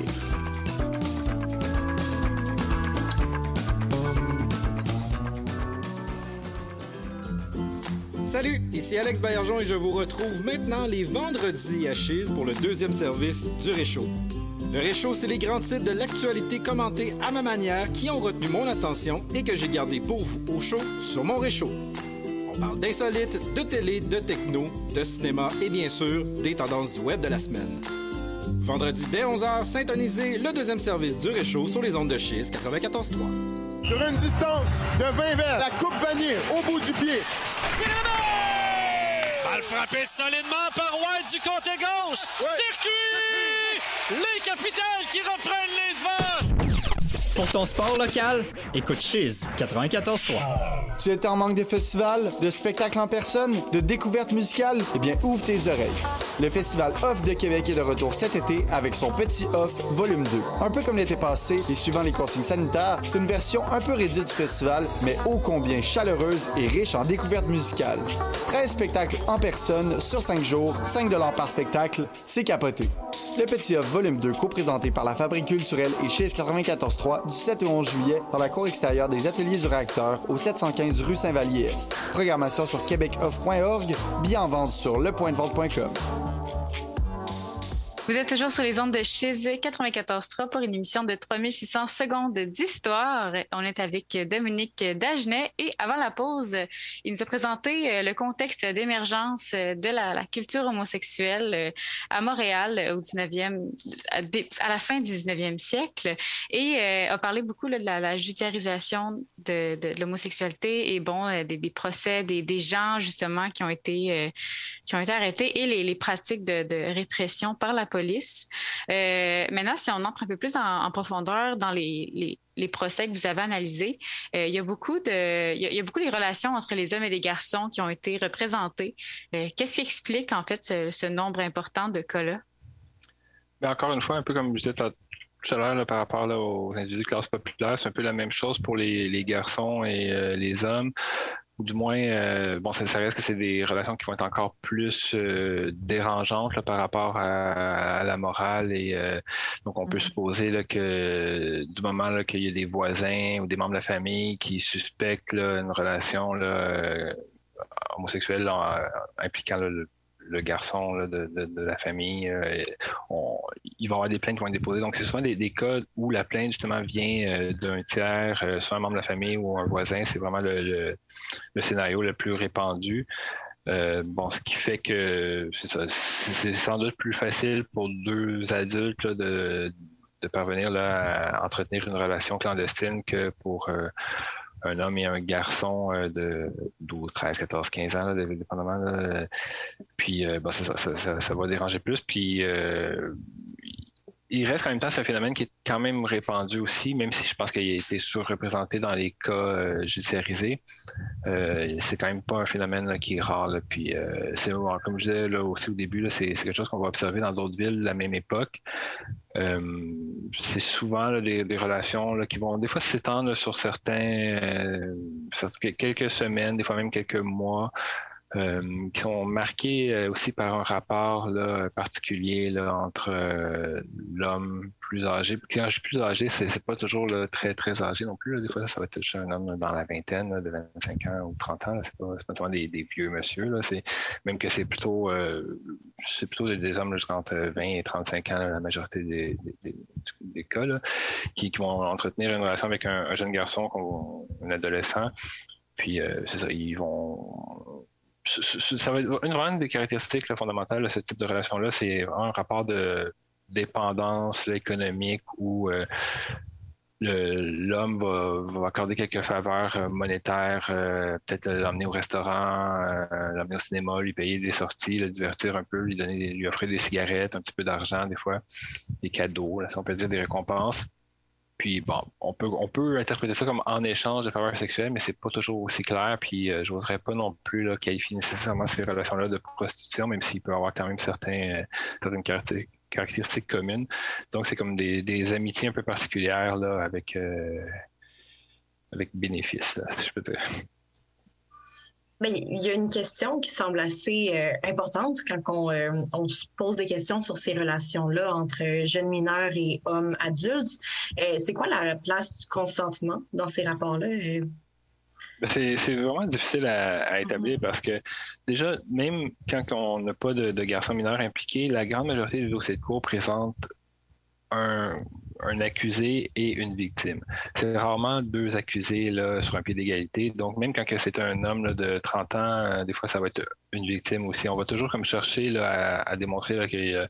Salut, ici Alex Baillargeon et je vous retrouve maintenant les vendredis à Chiz pour le deuxième service du Réchaud. Le Réchaud, c'est les grands titres de l'actualité commentés à ma manière qui ont retenu mon attention et que j'ai gardé pour vous au chaud sur mon Réchaud. On parle d'insolites, de télé, de techno, de cinéma et bien sûr des tendances du web de la semaine. Vendredi dès onze heures, syntonisez le deuxième service du Réchaud sur les ondes de Chiz quatre-vingt-quatorze point trois. Sur une distance de vingt mètres, la coupe vanille au bout du pied. Balle frappée solidement par White du côté gauche. Ouais. Circuit! Les Capitals qui reprennent les devants. Pour ton sport local, écoute Chiz quatre-vingt-quatorze point trois. Tu étais en manque de festivals, de spectacles en personne, de découvertes musicales? Eh bien, ouvre tes oreilles. Le Festival Off de Québec est de retour cet été avec son Petit Off Volume deux. Un peu comme l'été passé et suivant les consignes sanitaires, c'est une version un peu réduite du festival, mais ô combien chaleureuse et riche en découvertes musicales. treize spectacles en personne sur cinq jours, cinq dollars par spectacle, c'est capoté. Le Petit Off Volume deux, co-présenté par la Fabrique culturelle et Chiz quatre-vingt-quatorze point trois du sept au onze juillet dans la cour extérieure des Ateliers du Réacteur au sept cent quinze rue Saint-Vallier-Est. Programmation sur québec off point org, billets en vente sur le point de vente point com. Vous êtes toujours sur les ondes de Chiz quatre-vingt-quatorze point trois pour une émission de trois mille six cents secondes d'histoire. On est avec Dominique Dagenet et avant la pause, il nous a présenté le contexte d'émergence de la, la culture homosexuelle à Montréal au dix-neuvième, à la fin du dix-neuvième siècle et a parlé beaucoup là, de la, la judiciarisation de, de, de l'homosexualité et bon, des, des procès, des, des gens justement qui ont été, qui ont été arrêtés et les, les pratiques de, de répression par la police. Euh, maintenant, si on entre un peu plus en, en profondeur dans les, les, les procès que vous avez analysés, euh, il y a beaucoup de, il y a, il y a beaucoup de relations entre les hommes et les garçons qui ont été représentés. Euh, qu'est-ce qui explique en fait ce, ce nombre important de cas-là? Bien, encore une fois, un peu comme je disais tout à l'heure là, par rapport là, aux individus de classe populaire, c'est un peu la même chose pour les, les garçons et euh, les hommes. Ou du moins, euh, bon, ça, ça reste que c'est des relations qui vont être encore plus euh, dérangeantes là, par rapport à, à la morale. Et euh, donc, on peut mm-hmm. supposer là, que du moment là, qu'il y a des voisins ou des membres de la famille qui suspectent là, une relation là, euh, homosexuelle là, impliquant là, le le garçon là, de, de, de la famille, euh, on, il va y avoir des plaintes qui vont être déposées. Donc, c'est souvent des, des cas où la plainte, justement, vient euh, d'un tiers, euh, soit un membre de la famille ou un voisin. C'est vraiment le, le, le scénario le plus répandu. Euh, bon, ce qui fait que c'est, ça, c'est sans doute plus facile pour deux adultes là, de, de parvenir là, à entretenir une relation clandestine que pour... Euh, un homme et un garçon de douze, treize, quatorze, quinze ans, là, dépendamment. Là. Puis, euh, bon, ça, ça, ça, ça va déranger plus. Puis, euh, il reste en même temps, c'est un phénomène qui est quand même répandu aussi, même si je pense qu'il a été surreprésenté dans les cas euh, judiciarisés. Euh, c'est quand même pas un phénomène là, qui est rare. Là. Puis, euh, c'est, comme je disais là, aussi au début, là, c'est, c'est quelque chose qu'on va observer dans d'autres villes de la même époque. Euh, c'est souvent là, des, des relations là, qui vont des fois s'étendre là, sur certains, euh, quelques semaines, des fois même quelques mois. Euh, qui sont marqués euh, aussi par un rapport là, particulier là, entre euh, l'homme plus âgé. Puis quand je suis plus âgé, c'est, c'est pas toujours là, très, très âgé non plus. Là. Des fois, là, ça va être un homme dans la vingtaine, là, de vingt-cinq ans ou trente ans. Là. C'est pas, c'est pas seulement des, des vieux monsieur. Là. C'est, même que c'est plutôt, euh, c'est plutôt des, des hommes là, entre vingt et trente-cinq ans, là, la majorité des, des, des, des cas, là, qui, qui vont entretenir une relation avec un, un jeune garçon, un adolescent. puis euh, c'est ça, ils vont... Ça va être une vraiment des caractéristiques là, fondamentales de ce type de relation-là, c'est un rapport de dépendance là, économique où euh, le, l'homme va, va accorder quelques faveurs monétaires, euh, peut-être l'emmener au restaurant, euh, l'emmener au cinéma, lui payer des sorties, le divertir un peu, lui donner, lui offrir des cigarettes, un petit peu d'argent des fois, des cadeaux, là, si on peut dire des récompenses. Puis bon, on peut on peut interpréter ça comme en échange de faveurs sexuelles, mais c'est pas toujours aussi clair. Puis euh, j'oserais pas non plus là, qualifier nécessairement ces relations-là de prostitution, même s'il peut y avoir quand même certains, euh, certaines caractéristiques, caractéristiques communes. Donc c'est comme des, des amitiés un peu particulières là, avec euh, avec bénéfice, là, si je peux dire. Bien, il y a une question qui semble assez euh, importante quand on, euh, on se pose des questions sur ces relations-là entre jeunes mineurs et hommes adultes. Euh, c'est quoi la place du consentement dans ces rapports-là? Euh... C'est, c'est vraiment difficile à, à établir mm-hmm. parce que déjà, même quand on n'a pas de, de garçons mineurs impliqués, la grande majorité des dossiers de cour présentent un, un accusé et une victime. C'est rarement deux accusés là, sur un pied d'égalité. Donc, même quand c'est un homme là, de trente ans, euh, des fois, ça va être une victime aussi. On va toujours comme chercher là, à, à démontrer là, que euh,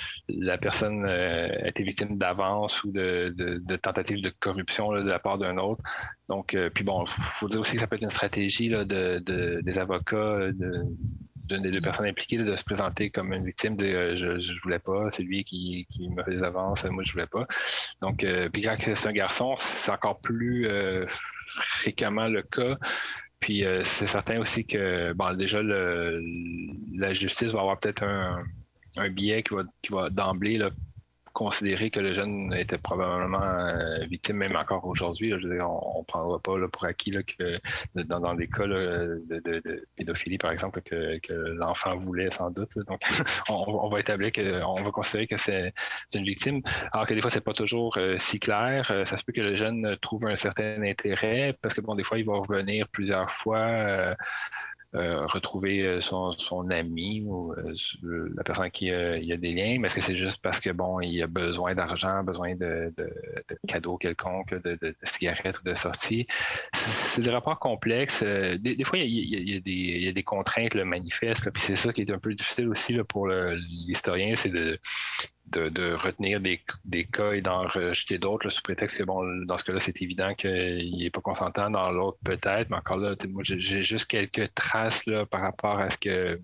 la personne euh, a été victime d'avance ou de, de, de tentative de corruption là, de la part d'un autre. Donc, euh, puis bon, il faut dire aussi que ça peut être une stratégie là, de, de, des avocats, de d'une des deux personnes impliquées là, de se présenter comme une victime, de euh, je, je voulais pas, c'est lui qui, qui m'a fait des avances, moi je voulais pas. Donc, euh, puis quand c'est un garçon, c'est encore plus euh, fréquemment le cas. Puis euh, c'est certain aussi que bon, déjà le, la justice va avoir peut-être un, un biais qui va, qui va d'emblée là, considérer que le jeune était probablement euh, victime, même encore aujourd'hui. Là, je veux dire, on ne prendra pas là, pour acquis là, que dans, dans des cas là, de, de, de pédophilie, par exemple, que, que l'enfant voulait sans doute. Là. Donc, on, on va établir que, on va considérer que c'est, c'est une victime. Alors que des fois, c'est pas toujours euh, si clair. Euh, ça se peut que le jeune trouve un certain intérêt parce que bon, des fois, il va revenir plusieurs fois. Euh, Euh, retrouver son, son ami ou euh, la personne à qui euh, il y a des liens, mais est-ce que c'est juste parce que bon, il a besoin d'argent, besoin de, de, de cadeaux quelconques, de, de, de cigarettes ou de sorties? C'est, c'est des rapports complexes. Des, des fois, il y, a, il, y a des, il y a des contraintes là, manifestes, là, puis c'est ça qui est un peu difficile aussi là, pour le, l'historien, c'est de De, de retenir des, des cas et d'en rejeter d'autres là, sous prétexte que, bon, dans ce cas-là, c'est évident qu'il n'est pas consentant, dans l'autre peut-être, mais encore là, moi, j'ai, j'ai juste quelques traces là, par rapport à ce que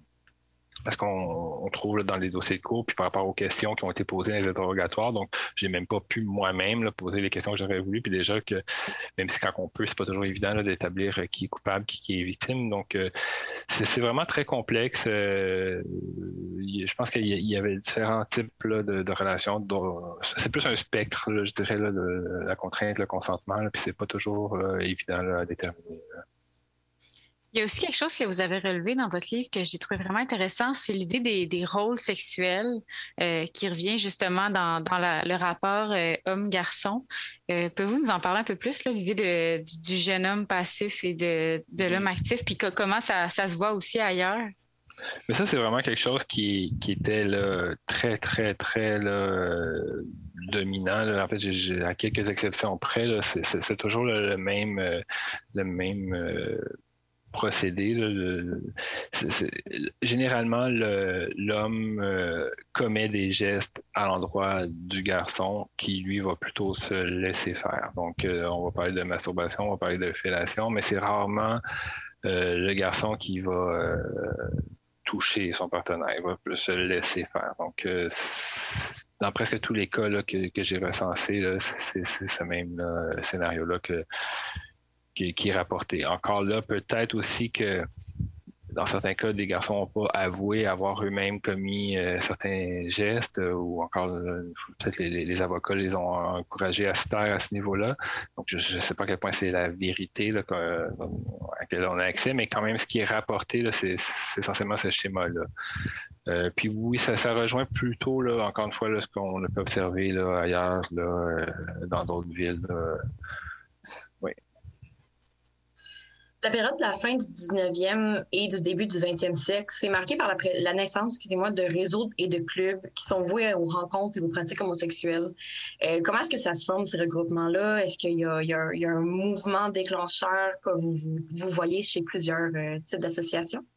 à ce qu'on on trouve là, dans les dossiers de cours, puis par rapport aux questions qui ont été posées dans les interrogatoires. Donc, j'ai même pas pu moi-même là, poser les questions que j'aurais voulu, puis déjà que, même si quand on peut, c'est pas toujours évident là, d'établir qui est coupable, qui, qui est victime. Donc, euh, c'est, c'est vraiment très complexe. Euh, je pense qu'il y avait différents types là, de, de relations. Dont, c'est plus un spectre, là, je dirais, là, de la contrainte, le consentement, là, puis c'est pas toujours là, évident là, à déterminer. Là. Il y a aussi quelque chose que vous avez relevé dans votre livre que j'ai trouvé vraiment intéressant, c'est l'idée des, des rôles sexuels euh, qui revient justement dans, dans la, le rapport euh, homme-garçon. Euh, pouvez-vous nous en parler un peu plus, là, l'idée de, du, du jeune homme passif et de, de l'homme actif, puis que, comment ça, ça se voit aussi ailleurs? Mais ça, c'est vraiment quelque chose qui, qui était là, très, très, très là, dominant. Là. En fait, j'ai, j'ai, à quelques exceptions près, là, c'est, c'est, c'est toujours le, le même... Euh, le même euh, procédé. Là, le, c'est, c'est, généralement, le, l'homme euh, commet des gestes à l'endroit du garçon qui, lui, va plutôt se laisser faire. Donc, euh, on va parler de masturbation, on va parler de fellation, mais c'est rarement euh, le garçon qui va euh, toucher son partenaire, il va plus se laisser faire. Donc, euh, dans presque tous les cas là, que, que j'ai recensés, là, c'est, c'est ce même là, scénario-là que Qui, qui est rapporté. Encore là, peut-être aussi que dans certains cas, des garçons n'ont pas avoué avoir eux-mêmes commis euh, certains gestes euh, ou encore euh, peut-être les, les avocats les ont encouragés à se taire à ce niveau-là. Donc, je ne sais pas à quel point c'est la vérité là, à laquelle on a accès, mais quand même, ce qui est rapporté, là, c'est, c'est essentiellement ce schéma-là. Euh, puis oui, ça, ça rejoint plutôt, là, encore une fois, là, ce qu'on a pu observer là, ailleurs, là, euh, dans d'autres villes. Là. Oui. La période de la fin du dix-neuvième et du début du vingtième siècle, c'est marqué par la, pré- la naissance, excusez-moi, de réseaux et de clubs qui sont voués aux rencontres et aux pratiques homosexuelles. Euh, comment est-ce que ça se forme, ces regroupements-là? Est-ce qu'il y a, il y a, il y a un mouvement déclencheur que vous, vous, vous voyez chez plusieurs euh, types d'associations?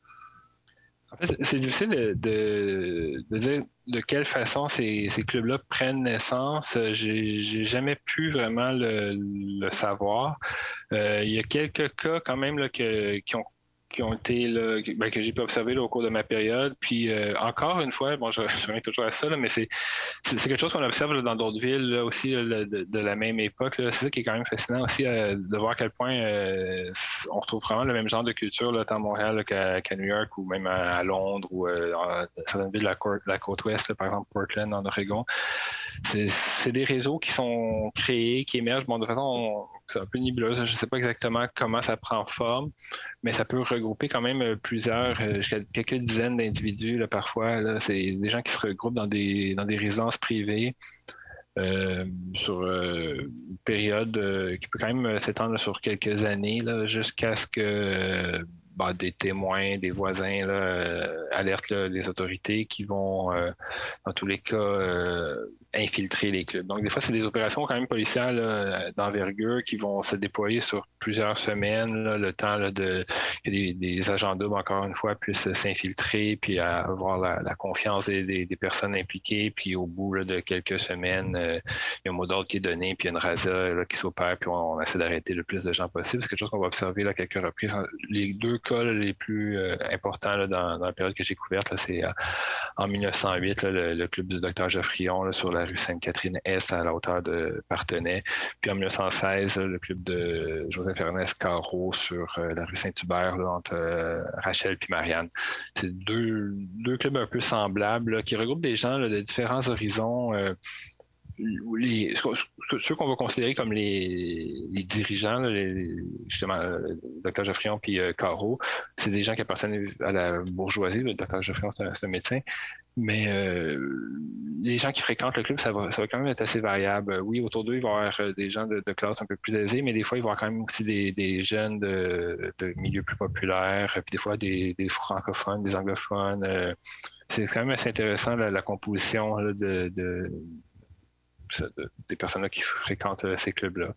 En fait, c'est difficile de, de, de dire de quelle façon ces, ces clubs-là prennent naissance. J'ai, j'ai jamais pu vraiment le, le savoir. Euh, il y a quelques cas quand même là, que, qui ont qui ont été là, ben, que j'ai pu observer là, au cours de ma période. Puis euh, encore une fois, bon, je, je reviens toujours à ça, là, mais c'est, c'est, c'est quelque chose qu'on observe là, dans d'autres villes là, aussi là, de, de la même époque. Là. C'est ça qui est quand même fascinant aussi euh, de voir à quel point euh, on retrouve vraiment le même genre de culture là, tant à Montréal là, qu'à, qu'à New York ou même à, à Londres ou euh, dans certaines villes de la, côte, la côte ouest, là, par exemple Portland en Oregon. C'est, c'est des réseaux qui sont créés, qui émergent bon, de façon c'est un peu nébuleuse. Je ne sais pas exactement comment ça prend forme, mais ça peut regrouper quand même plusieurs, jusqu'à quelques dizaines d'individus là, parfois. Là, c'est des gens qui se regroupent dans des, dans des résidences privées euh, sur euh, une période euh, qui peut quand même s'étendre sur quelques années là, jusqu'à ce que euh, bah, des témoins, des voisins là, euh, alertent là, les autorités qui vont, euh, dans tous les cas, euh, infiltrer les clubs. Donc, des fois, c'est des opérations quand même policières là, d'envergure qui vont se déployer sur plusieurs semaines, là, le temps là, de, que des, des agents doubles, encore une fois, puissent s'infiltrer puis avoir la, la confiance des, des, des personnes impliquées. Puis, au bout là, de quelques semaines, euh, il y a un mot d'ordre qui est donné, puis il y a une razzia là, qui s'opère, puis on, on essaie d'arrêter le plus de gens possible. C'est quelque chose qu'on va observer là, à quelques reprises. Les deux cas là, les plus euh, importants là, dans, dans la période que j'ai couverte, là, c'est euh, en mille neuf cent huit, là, le, le club du docteur Geoffrion là, sur la rue Sainte-Catherine-Est à la hauteur de Parthenay. Puis en mille neuf cent seize, là, le club de Joseph-Ernest Carreau sur euh, la rue Saint-Hubert là, entre euh, Rachel et Marianne. C'est deux, deux clubs un peu semblables là, qui regroupent des gens là, de différents horizons. Euh, Les, ceux qu'on va considérer comme les, les dirigeants, là, les, justement, le docteur Geoffrion puis euh, Caro, c'est des gens qui appartiennent à la bourgeoisie. Le docteur Geoffrion, c'est un, c'est un médecin. Mais euh, les gens qui fréquentent le club, ça va, ça va quand même être assez variable. Oui, autour d'eux, il va y avoir des gens de, de classe un peu plus aisée, mais des fois, il va y avoir quand même aussi des, des jeunes de, de milieux plus populaires, puis des fois des, des francophones, des anglophones. Euh, c'est quand même assez intéressant la, la composition là, de, de des personnes qui fréquentent ces clubs-là.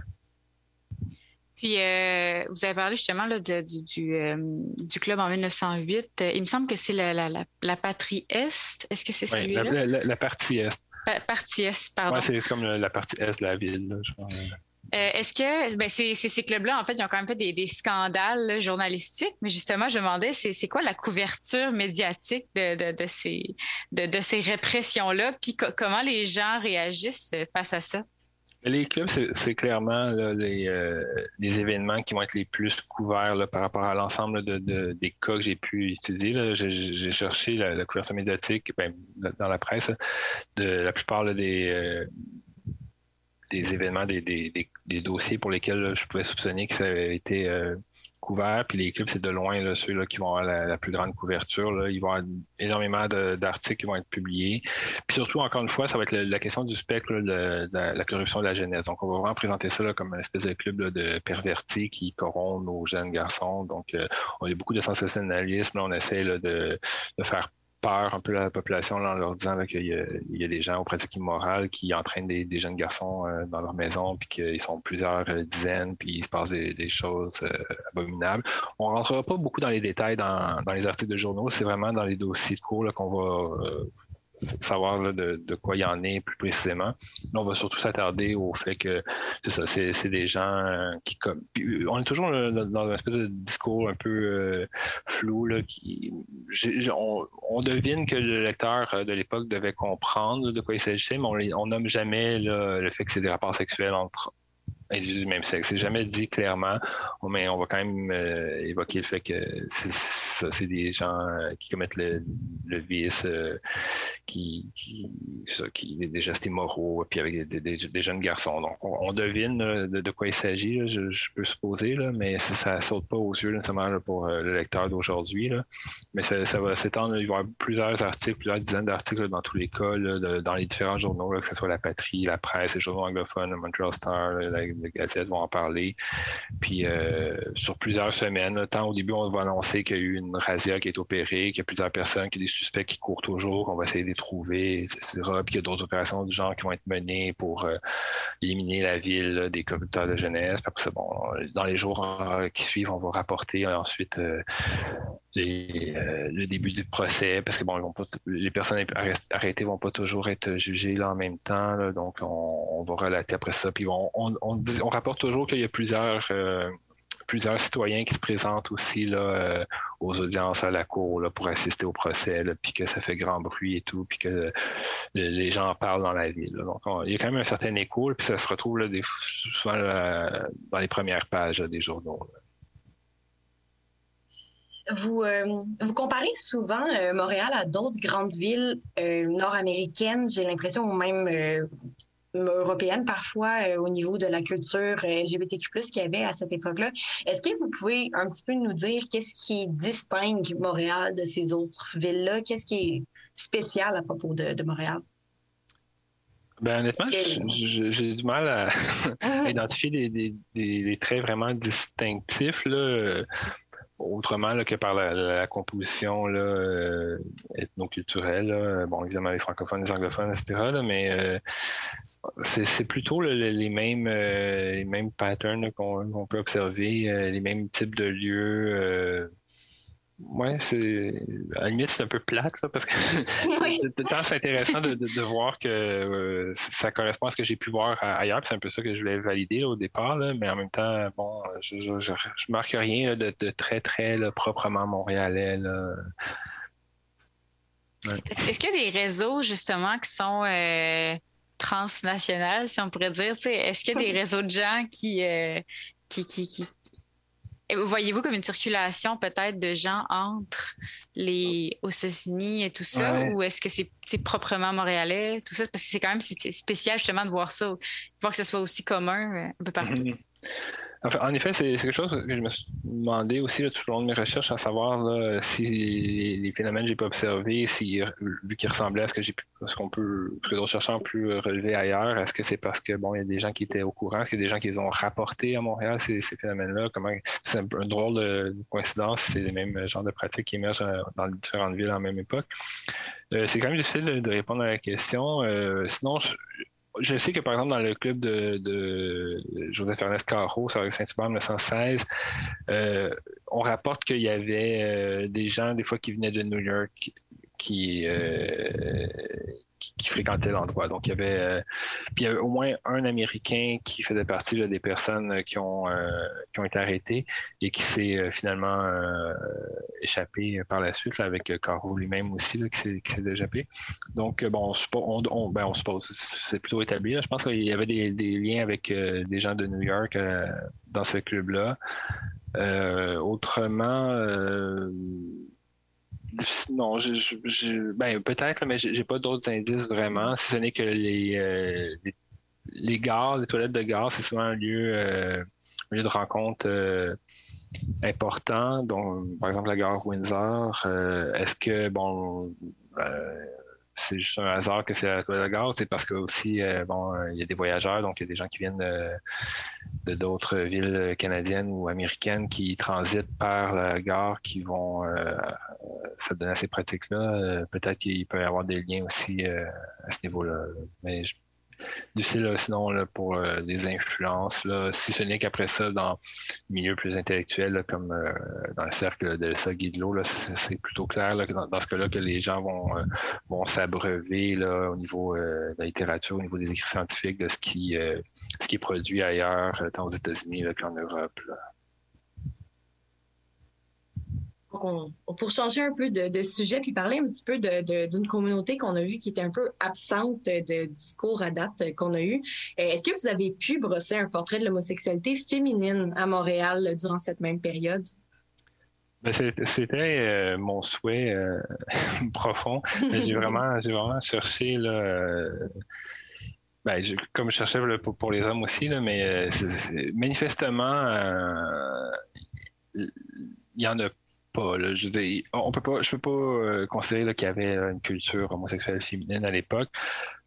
Puis, euh, vous avez parlé justement là, de, du, du, euh, du club en mille neuf cent huit. Il me semble que c'est la, la, la, la Patrie Est. Est-ce que c'est oui, celui-là? La, la, la partie Est. Pa- partie Est, pardon. Oui, c'est comme la, la partie Est de la ville. Là, je pense. Euh, est-ce que ben, c'est, c'est, ces clubs-là, en fait, ils ont quand même fait des, des scandales là, journalistiques, mais justement, je me demandais, c'est, c'est quoi la couverture médiatique de, de, de, ces, de, de ces répressions-là, puis co- comment les gens réagissent face à ça? Les clubs, c'est, c'est clairement là, les, euh, les événements qui vont être les plus couverts là, par rapport à l'ensemble de, de, des cas que j'ai pu étudier. Là. J'ai, j'ai cherché la, la couverture médiatique ben, dans la presse de la plupart là, des... Euh, des événements, des, des, des, des dossiers pour lesquels là, je pouvais soupçonner que ça avait été euh, couvert. Puis les clubs, c'est de loin là, ceux là, qui vont avoir la, la plus grande couverture. Là. Il va y avoir énormément de, d'articles qui vont être publiés. Puis surtout, encore une fois, ça va être la, la question du spectre là, de, de la, la corruption de la jeunesse. Donc, on va vraiment présenter ça là, comme une espèce de club là, de pervertis qui corrompent nos jeunes garçons. Donc, euh, on a beaucoup de sensationnalisme. Là, on essaie là, de, de faire peur un peu à la population là, en leur disant là, qu'il y a, il y a des gens aux pratiques immorales qui entraînent des, des jeunes garçons euh, dans leur maison, puis qu'ils sont plusieurs euh, dizaines, puis il se passe des, des choses euh, abominables. On ne rentrera pas beaucoup dans les détails dans, dans les articles de journaux, c'est vraiment dans les dossiers de cours là, qu'on va euh, savoir là, de, de quoi il en est plus précisément. Là, on va surtout s'attarder au fait que c'est ça, c'est, c'est des gens qui comme puis, on est toujours là, dans une espèce de discours un peu euh, flou là, qui j'ai, j'ai, on, on devine que le lecteur de l'époque devait comprendre là, de quoi il s'agissait, mais on, on nomme jamais là, le fait que c'est des rapports sexuels entre individus du même sexe. C'est jamais dit clairement, mais on va quand même euh, évoquer le fait que c'est, ça, c'est des gens euh, qui commettent le, le vice, euh, qui, qui, ça, qui des gestes immoraux, puis avec des, des, des jeunes garçons. Donc, on, on devine là, de, de quoi il s'agit, là, je, je peux supposer, là, mais ça ne saute pas aux yeux nécessairement là, pour euh, le lecteur d'aujourd'hui. Là. Mais ça, ça va s'étendre, il va y avoir plusieurs articles, plusieurs dizaines d'articles là, dans tous les cas, là, de, dans les différents journaux, là, que ce soit La Patrie, La Presse, les journaux anglophones, le Montreal Star, là, le Gazette vont en parler. Puis euh, sur plusieurs semaines, là, tant au début, on va annoncer qu'il y a eu une razzia qui est opérée, qu'il y a plusieurs personnes, qu'il y a des suspects qui courent toujours, qu'on va essayer de les trouver, et cetera. Puis qu'il y a d'autres opérations du genre qui vont être menées pour euh, éliminer la ville là, des corrupteurs de jeunesse. Puis après ça, bon, dans les jours euh, qui suivent, on va rapporter euh, ensuite euh, les, euh, le début du procès, parce que bon, ils vont pas, les personnes arrêtées vont pas toujours être jugées là, en même temps. Là, donc, on, on va relater après ça. Puis on, on, on, dit, on rapporte toujours qu'il y a plusieurs, euh, plusieurs citoyens qui se présentent aussi là, euh, aux audiences à la cour là, pour assister au procès, là, puis que ça fait grand bruit et tout, puis que le, les gens en parlent dans la ville. Là. Donc, on, il y a quand même un certain écho, puis ça se retrouve là, des, souvent là, dans les premières pages là, des journaux. Là. Vous, euh, vous comparez souvent euh, Montréal à d'autres grandes villes euh, nord-américaines, j'ai l'impression, ou même euh, européennes parfois, euh, au niveau de la culture euh, L G B T Q plus, qu'il y avait à cette époque-là. Est-ce que vous pouvez un petit peu nous dire qu'est-ce qui distingue Montréal de ces autres villes-là? Qu'est-ce qui est spécial à propos de, de Montréal? Ben, honnêtement, j'ai, j'ai du mal à, à identifier des, des, des, des traits vraiment distinctifs, là. Autrement là, que par la, la composition là, euh, ethnoculturelle. Là. Bon, évidemment, les francophones, les anglophones, et cetera. Là, mais euh, c'est, c'est plutôt là, les, mêmes, euh, les mêmes patterns là, qu'on, qu'on peut observer, euh, les mêmes types de lieux. Euh, ouais, c'est à la limite, c'est un peu plate là, parce que oui. c'est, c'est intéressant de, de, de voir que euh, ça correspond à ce que j'ai pu voir ailleurs. Puis c'est un peu ça que je voulais valider là, au départ, là, mais en même temps, bon, je, je, je, je marque rien là, de, de très, très là, proprement montréalais. Là. Ouais. Est-ce, est-ce qu'il y a des réseaux, justement, qui sont euh, transnationaux, si on pourrait dire? T'sais, est-ce qu'il y a des réseaux de gens qui... Euh, qui, qui, qui voyez-vous comme une circulation peut-être de gens entre les aux États-Unis et tout ça, ouais. Ou est-ce que c'est, c'est proprement montréalais, tout ça? Parce que c'est quand même c'est spécial justement de voir ça, voir que ce soit aussi commun un peu partout. Mm-hmm. Enfin, en effet, c'est, c'est quelque chose que je me suis demandé aussi là, tout au long de mes recherches, à savoir là, si les, les phénomènes que j'ai pas observés, si, vu qu'ils ressemblaient à ce que j'ai pu, ce qu'on peut, ce que d'autres chercheurs ont pu relever ailleurs, est-ce que c'est parce que bon, il y a des gens qui étaient au courant, est-ce qu'il y a des gens qui les ont rapportés à Montréal ces, ces phénomènes-là? Comment c'est un, un drôle de coïncidence, c'est les mêmes genres de pratiques qui émergent dans les différentes villes en même époque. Euh, c'est quand même difficile de répondre à la question. Euh, sinon, je, Je sais que, par exemple, dans le club de, de Joseph-Ernest Carreau sur Saint-Hubert mille neuf cent seize, euh, on rapporte qu'il y avait euh, des gens, des fois, qui venaient de New York, qui, euh, qui, qui fréquentaient l'endroit. Donc, il y avait, euh, puis il y avait au moins un Américain qui faisait partie là, des personnes qui ont, euh, qui ont été arrêtées et qui s'est euh, finalement euh, échappé par la suite, là, avec Carreau lui-même aussi, là, qui, s'est, qui s'est échappé. Donc, bon, on suppose, on, on, ben, on suppose, c'est plutôt établi. Là. Je pense qu'il y avait des, des liens avec euh, des gens de New York euh, dans ce club-là. Euh, autrement, euh, non, je, je, je, ben, peut-être, mais j'ai, j'ai pas d'autres indices vraiment, si ce n'est que les, euh, les, les gares, les toilettes de gare, c'est souvent un lieu, euh, un lieu de rencontre euh, important. Donc, par exemple, la gare Windsor, euh, est-ce que, bon, euh, c'est juste un hasard que c'est à la toilette de gare? C'est parce que aussi, euh, bon, il y a des voyageurs, donc il y a des gens qui viennent de, de d'autres villes canadiennes ou américaines qui transitent par la gare, qui vont euh, se donner à ces pratiques-là. Euh, peut-être qu'il peut y avoir des liens aussi euh, à ce niveau-là. Mais je, difficile là, sinon là, pour euh, des influences, là, si ce n'est qu'après ça, dans le milieu plus intellectuel, là, comme euh, dans le cercle de Elsa Guidelot, là, c'est, c'est plutôt clair là, que dans, dans ce cas-là que les gens vont, euh, vont s'abreuver là, au niveau euh, de la littérature, au niveau des écrits scientifiques, de ce qui, euh, ce qui est produit ailleurs, tant aux États-Unis là, qu'en Europe. Là. On, pour changer un peu de, de sujet, puis parler un petit peu de, de, d'une communauté qu'on a vue qui était un peu absente de discours à date qu'on a eu. Est-ce que vous avez pu brosser un portrait de l'homosexualité féminine à Montréal durant cette même période? Ben c'était, c'était euh, mon souhait euh, profond. J'ai vraiment, j'ai vraiment cherché là, euh, ben, je, comme je cherchais là, pour, pour les hommes aussi, là, mais euh, c'est, c'est, manifestement, euh, il y en a pas. Là, je veux dire, on peut pas, je peux pas euh, considérer là, qu'il y avait là, une culture homosexuelle féminine à l'époque.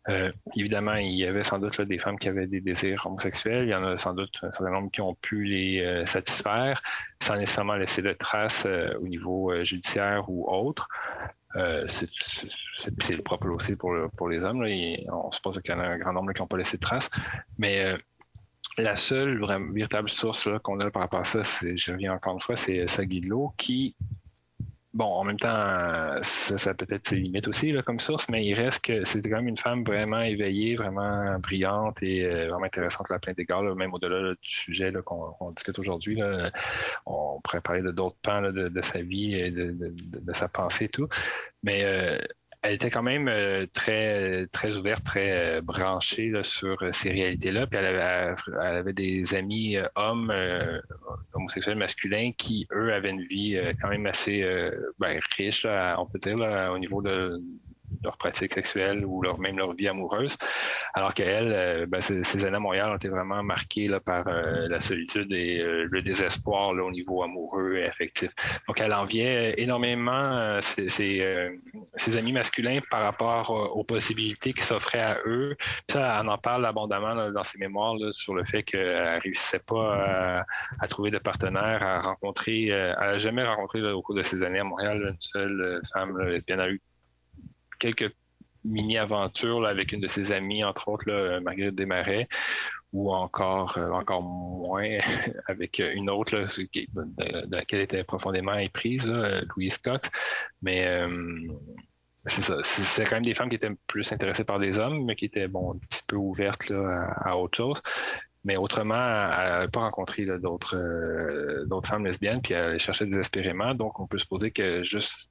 Euh, évidemment, il y avait sans doute là, des femmes qui avaient des désirs homosexuels. Il y en a sans doute un certain nombre qui ont pu les euh, satisfaire sans nécessairement laisser de traces euh, au niveau euh, judiciaire ou autre. Euh, c'est, c'est, c'est le propre aussi pour, le, pour les hommes. Là. Et on suppose qu'il y en a un grand nombre là, qui n'ont pas laissé de traces. Mais euh, la seule vraie, véritable source là, qu'on a par rapport à ça, c'est, je reviens encore une fois, c'est Sagui de l'eau qui... Bon, en même temps, ça, ça peut être ses limites aussi là, comme source, mais il reste que c'était quand même une femme vraiment éveillée, vraiment brillante et euh, vraiment intéressante à plein d'égards, là, même au-delà là, du sujet là, qu'on, qu'on discute aujourd'hui. Là, on pourrait parler de d'autres pans là, de, de sa vie et de, de, de, de sa pensée et tout. Mais euh, elle était quand même euh, très, très ouverte, très euh, branchée là, sur euh, ces réalités-là. Puis elle avait, elle avait des amis euh, hommes euh, homosexuels masculins qui, eux, avaient une vie euh, quand même assez euh, ben, riche, là, on peut dire, là, au niveau de leur pratique sexuelle ou leur, même leur vie amoureuse. Alors qu'elle, euh, ben, ses, ses années à Montréal ont été vraiment marquées là, par euh, la solitude et euh, le désespoir là, au niveau amoureux et affectif. Donc, elle enviait énormément euh, ses, ses, euh, ses amis masculins par rapport euh, aux possibilités qui s'offraient à eux. Puis ça, elle en parle abondamment là, dans ses mémoires là, sur le fait qu'elle ne réussissait pas à, à trouver de partenaire, à rencontrer. Euh, elle n'a jamais rencontré là, au cours de ses années à Montréal une seule femme là, lesbienne. Elle a eu quelques mini-aventures là, avec une de ses amies, entre autres, là, Marguerite Desmarais, ou encore, euh, encore moins avec une autre là, qui, de, de laquelle elle était profondément éprise, là, Louise Cox. Mais euh, c'est ça. C'est, c'est quand même des femmes qui étaient plus intéressées par des hommes, mais qui étaient bon, un petit peu ouvertes là, à, à autre chose. Mais autrement, elle n'avait pas rencontré là, d'autres, euh, d'autres femmes lesbiennes, puis elle cherchait désespérément. Donc, on peut supposer que juste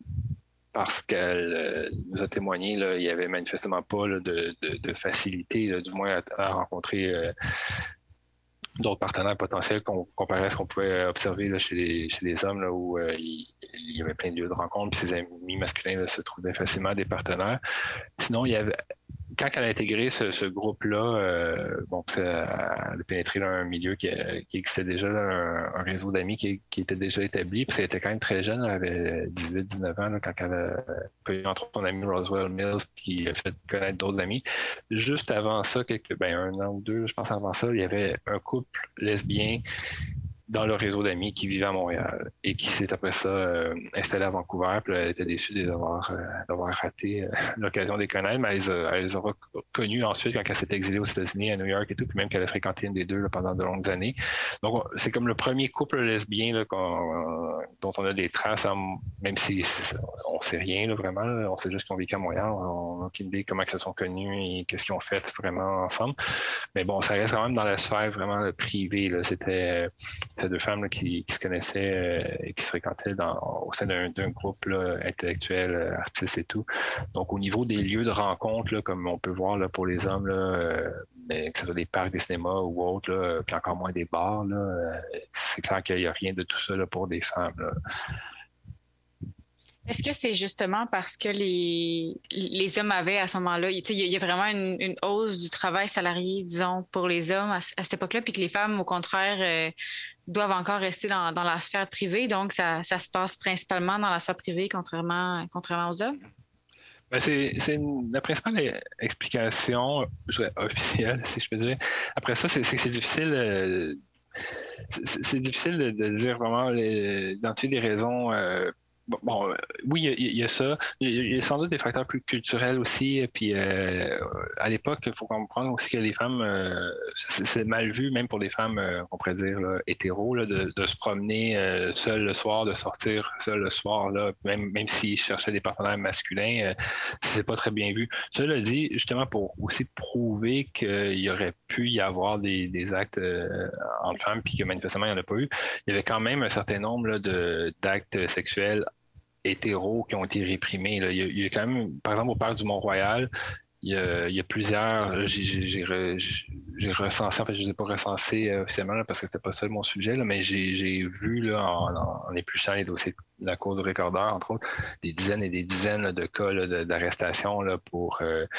parce qu'elle euh, nous a témoigné, là, il n'y avait manifestement pas là, de, de, de facilité, là, du moins à, à rencontrer euh, d'autres partenaires potentiels comparé à ce qu'on pouvait observer là, chez, les, chez les hommes, là, où euh, il, il y avait plein de lieux de rencontre, puis ses amis masculins là, se trouvaient facilement des partenaires. Sinon, il y avait... Quand elle a intégré ce, ce groupe-là, euh, bon, ça, elle a pénétré dans un milieu qui, qui existait déjà, là, un, un réseau d'amis qui, qui était déjà établi. Puis elle était quand même très jeune, elle avait dix-huit dix-neuf ans là, quand elle a connu entre autres son ami Roswell Mills, qui a fait connaître d'autres amis. Juste avant ça, quelques, ben, un an ou deux, je pense avant ça, il y avait un couple lesbien dans le réseau d'amis qui vivait à Montréal et qui s'est après ça euh, installé à Vancouver. Puis elle était déçue d'avoir, euh, d'avoir raté euh, l'occasion de les connaître, mais elle les a, elle les a reconnus ensuite quand elle s'est exilée aux États-Unis, à New York et tout, puis même qu'elle a fréquenté une des deux là, pendant de longues années. Donc c'est comme le premier couple lesbien là, qu'on, dont on a des traces, hein, même si on sait rien là, vraiment, là, on sait juste qu'ils ont vécu à Montréal, on n'a aucune idée comment ils se sont connus et qu'est-ce qu'ils ont fait vraiment ensemble. Mais bon, ça reste quand même dans la sphère vraiment privée. Là. C'était C'était deux femmes là, qui, qui se connaissaient euh, et qui se fréquentaient dans, au sein d'un, d'un groupe là, intellectuel, euh, artistes et tout. Donc, au niveau des lieux de rencontre, là, comme on peut voir là, pour les hommes, là, euh, mais que ce soit des parcs, des cinémas ou autres, là, puis encore moins des bars, là, euh, c'est clair qu'il n'y a rien de tout ça là, pour des femmes. Là. Est-ce que c'est justement parce que les, les hommes avaient à ce moment-là, il y a vraiment une, une hausse du travail salarié, disons, pour les hommes à, à cette époque-là, puis que les femmes, au contraire, euh, doivent encore rester dans, dans la sphère privée, donc ça, ça se passe principalement dans la sphère privée, contrairement, contrairement aux hommes? Ben c'est, c'est une, la principale explication, je dirais, officielle, si je peux dire. Après ça, c'est, c'est, c'est difficile... Euh, c'est, c'est difficile de, de dire vraiment, les, d'identifier des raisons... Euh, Bon, bon euh, oui, il y, y a ça. Il y, y a sans doute des facteurs plus culturels aussi. Puis euh, à l'époque, il faut comprendre aussi que les femmes, euh, c'est, c'est mal vu, même pour les femmes, euh, on pourrait dire, là, hétéros, là, de, de se promener euh, seul le soir, de sortir seul le soir, là, même, même s'ils cherchaient des partenaires masculins, euh, c'est pas très bien vu. Cela dit, justement, pour aussi prouver qu'il y aurait pu y avoir des, des actes euh, entre femmes, puis que manifestement, il n'y en a pas eu, il y avait quand même un certain nombre là, de, d'actes sexuels hétéros qui ont été réprimés. Là. Il, y a, il y a quand même, par exemple, au parc du Mont-Royal, il y a, il y a plusieurs, j'ai, j'ai, j'ai, j'ai recensé, en fait, je ne les ai pas recensés euh, officiellement là, parce que c'était pas ça mon sujet, là, mais j'ai, j'ai vu là, en, en, en épluchant les dossiers de la Cour du Récordeur, entre autres, des dizaines et des dizaines là, de cas là, de, d'arrestation là, pour euh,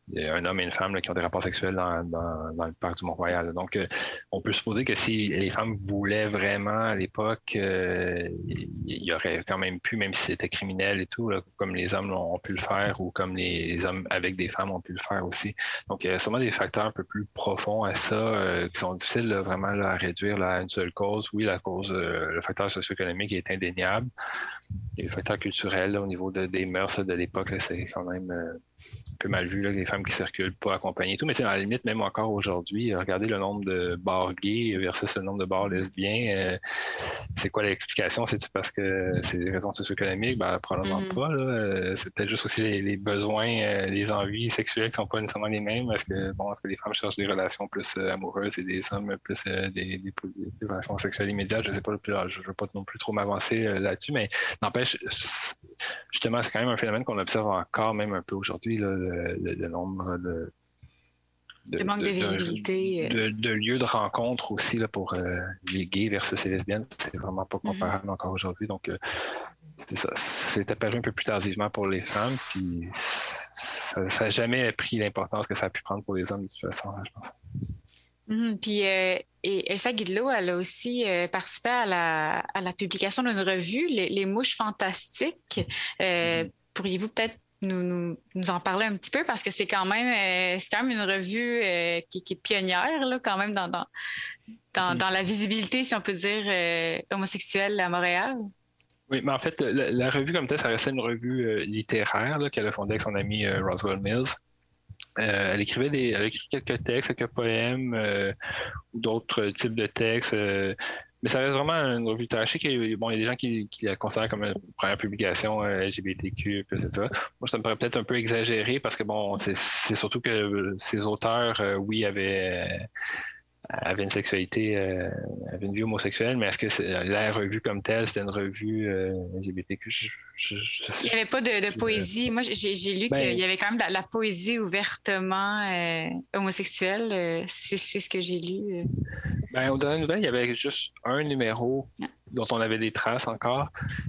un homme et une femme là, qui ont des rapports sexuels dans, dans, dans le parc du Mont-Royal. Donc, euh, on peut supposer que si les femmes voulaient vraiment à l'époque, euh, il y aurait quand même pu, même si c'était criminel et tout, là, comme les hommes ont pu le faire ou comme les, les hommes avec des femmes ont pu le faire aussi. Donc, il y a sûrement des facteurs un peu plus profonds à ça euh, qui sont difficiles là, vraiment là, à réduire là, à une seule cause. Oui, la cause, euh, le facteur socio-économique est indéniable. Et le facteur culturel là, au niveau de, des mœurs là, de l'époque, là, c'est quand même euh, un peu mal vu, là, les femmes qui circulent pas accompagnées et tout. Mais c'est à la limite, même encore aujourd'hui, regardez le nombre de bars gays versus le nombre de bars lesbiens. Euh, c'est quoi l'explication? C'est-tu parce que c'est des raisons socio-économiques? Ben, probablement mm-hmm. pas. Là. C'est peut-être juste aussi les, les besoins, euh, les envies sexuelles qui sont pas nécessairement les mêmes. Est-ce que, bon, est-ce que les femmes cherchent des relations plus euh, amoureuses et des hommes plus euh, des, des, des relations sexuelles immédiates? Je sais pas, je ne veux pas non plus trop m'avancer euh, là-dessus, mais n'empêche, justement, c'est quand même un phénomène qu'on observe encore même un peu aujourd'hui, là, le, le, le nombre de, de, le manque de, de visibilité. De, de, de lieux de rencontre aussi là, pour euh, les gays versus les lesbiennes, c'est vraiment pas comparable mm-hmm. encore aujourd'hui. Donc, euh, c'est ça. C'est apparu un peu plus tardivement pour les femmes, puis ça n'a jamais pris l'importance que ça a pu prendre pour les hommes de toute façon, là, je pense. Mm-hmm. Puis euh, et Elsa Guidelot, elle a aussi euh, participé à la, à la publication d'une revue, Les, les Mouches Fantastiques. Euh, mm-hmm. Pourriez-vous peut-être nous, nous, nous en parler un petit peu, parce que c'est quand même, euh, c'est quand même une revue euh, qui, qui est pionnière, là, quand même, dans, dans, dans, mm-hmm. dans la visibilité, si on peut dire, euh, homosexuelle à Montréal. Oui, mais en fait, la, la revue comme telle, ça restait une revue euh, littéraire là, qu'elle a fondée avec son ami euh, Roswell Mills. Euh, elle écrivait des, elle a écrit quelques textes, quelques poèmes euh, ou d'autres types de textes. Euh, mais ça reste vraiment une revue littéraire. Je sais qu'il y a, bon, il y a des gens qui, qui la considèrent comme une première publication euh, L G B T Q, et cetera. Moi, ça me paraît peut-être un peu exagéré parce que bon, c'est, c'est surtout que ces auteurs, euh, oui, avaient, euh, avaient une sexualité, euh, avaient une vie homosexuelle, mais est-ce que c'est, la revue comme telle, c'était une revue euh, L G B T Q? Je, je, je sais. Il n'y avait pas de, de poésie. Moi, j'ai, j'ai lu ben, qu'il y avait quand même de la, la poésie ouvertement euh, homosexuelle. Euh, c'est, c'est ce que j'ai lu. Euh. Ben, au dernier nouvelle, il y avait juste un numéro yeah. dont on avait des traces encore.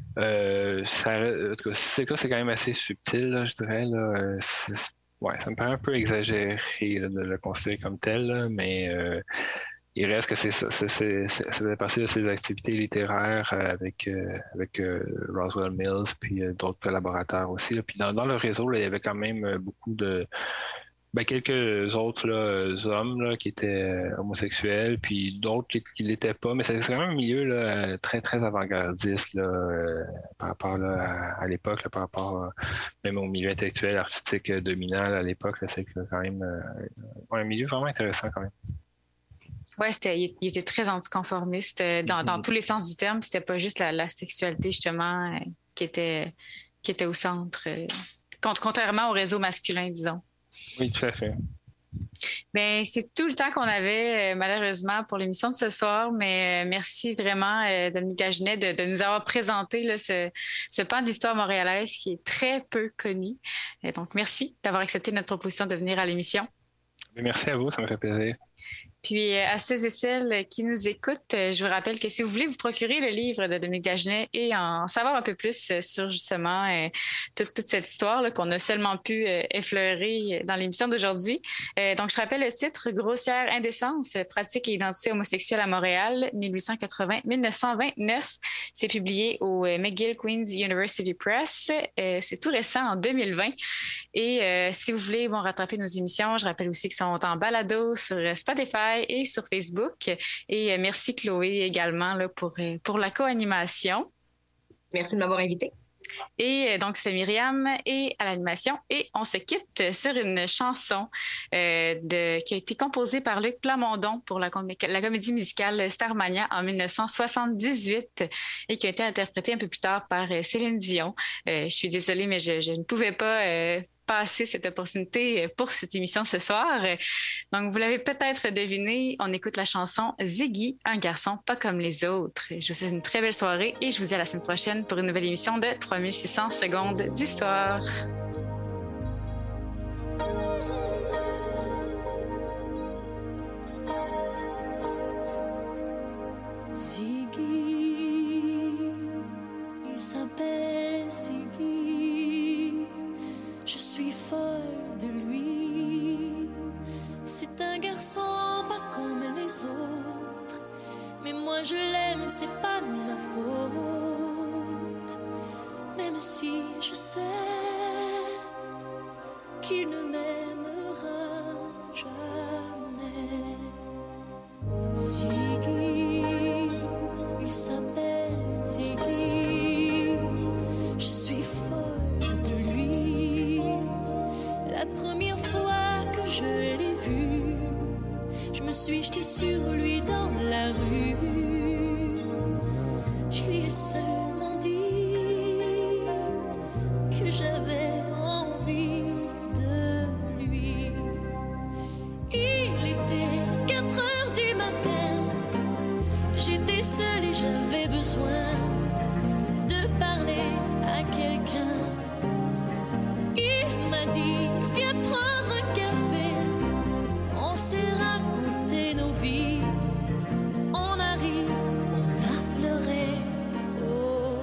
Euh, ça, en tout cas, c'est, c'est quand même assez subtil, là, je dirais. Là. C'est, ouais, ça me paraît un peu exagéré là, de le considérer comme tel, là, mais euh, il reste que c'est ça. C'est, c'est, c'est, ça fait partie de ses activités littéraires avec, euh, avec euh, Roswell Mills puis euh, d'autres collaborateurs aussi. Là. Puis dans, dans le réseau, là, il y avait quand même beaucoup de... Ben, quelques autres là, hommes là, qui étaient homosexuels, puis d'autres qui ne l'étaient pas. Mais c'est quand même un milieu là, très, très avant-gardiste là, euh, par rapport là, à, à l'époque, là, par rapport euh, même au milieu intellectuel, artistique euh, dominant là, à l'époque. Là, c'est quand même euh, un milieu vraiment intéressant quand même. Oui, il, il était très anticonformiste euh, dans, mm-hmm. dans tous les sens du terme. C'était pas juste la, la sexualité, justement, euh, qui, était, qui était au centre, euh, contrairement au réseau masculin, disons. Oui, tout à fait. Bien, c'est tout le temps qu'on avait, euh, malheureusement, pour l'émission de ce soir, mais euh, merci vraiment, euh, Dominique Dagenet, de, de nous avoir présenté là, ce, ce pan d'histoire montréalaise qui est très peu connu. Et donc, merci d'avoir accepté notre proposition de venir à l'émission. Merci à vous, ça me fait plaisir. Puis, à ceux et celles qui nous écoutent, je vous rappelle que si vous voulez vous procurer le livre de Dominique Dagenet et en savoir un peu plus sur justement euh, toute, toute cette histoire là, qu'on a seulement pu euh, effleurer dans l'émission d'aujourd'hui. Euh, donc, je rappelle le titre « Grossière indécence, pratique et identité homosexuelle à Montréal, dix-huit cent quatre-vingts à dix-neuf cent vingt-neuf ». C'est publié au McGill Queen's University Press. Euh, c'est tout récent, en deux mille vingt. Et euh, si vous voulez bon, rattraper nos émissions, je rappelle aussi qu'ils sont en balado sur Spotify et sur Facebook. Et merci Chloé également là, pour, pour la co-animation. Merci de m'avoir invitée. Et donc, c'est Myriam et à l'animation. Et on se quitte sur une chanson euh, de, qui a été composée par Luc Plamondon pour la, com- la comédie musicale Starmania en dix-neuf cent soixante-dix-huit et qui a été interprétée un peu plus tard par euh, Céline Dion. Euh, je suis désolée, mais je, je ne pouvais pas... Euh, passer cette opportunité pour cette émission ce soir. Donc, vous l'avez peut-être deviné, on écoute la chanson Ziggy, un garçon pas comme les autres. Je vous souhaite une très belle soirée et je vous dis à la semaine prochaine pour une nouvelle émission de trois mille six cents secondes d'histoire. Ziggy, il s'appelle Ziggy. Je suis folle de lui. je l'aime, c'est pas de ma faute. Même si je sais qu'il ne m'aimera jamais. Ziggy, il s'appelle Ziggy. Je suis folle de lui. La première fois que je l'ai vu, je me suis jetée sur lui dans la rue. Je lui ai seulement dit que j'avais envie de lui. Il était quatre heures du matin. J'étais seule et j'avais besoin de parler à quelqu'un. Il m'a dit, viens prendre un café. On s'est raconté nos vies. On a ri, on a pleuré. Oh,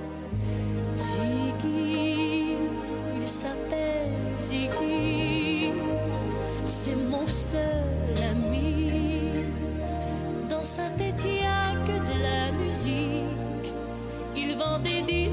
Ziggy, il s'appelle Ziggy. C'est mon seul ami. Dans sa tête, il n'y a que de la musique. Il vend des disques.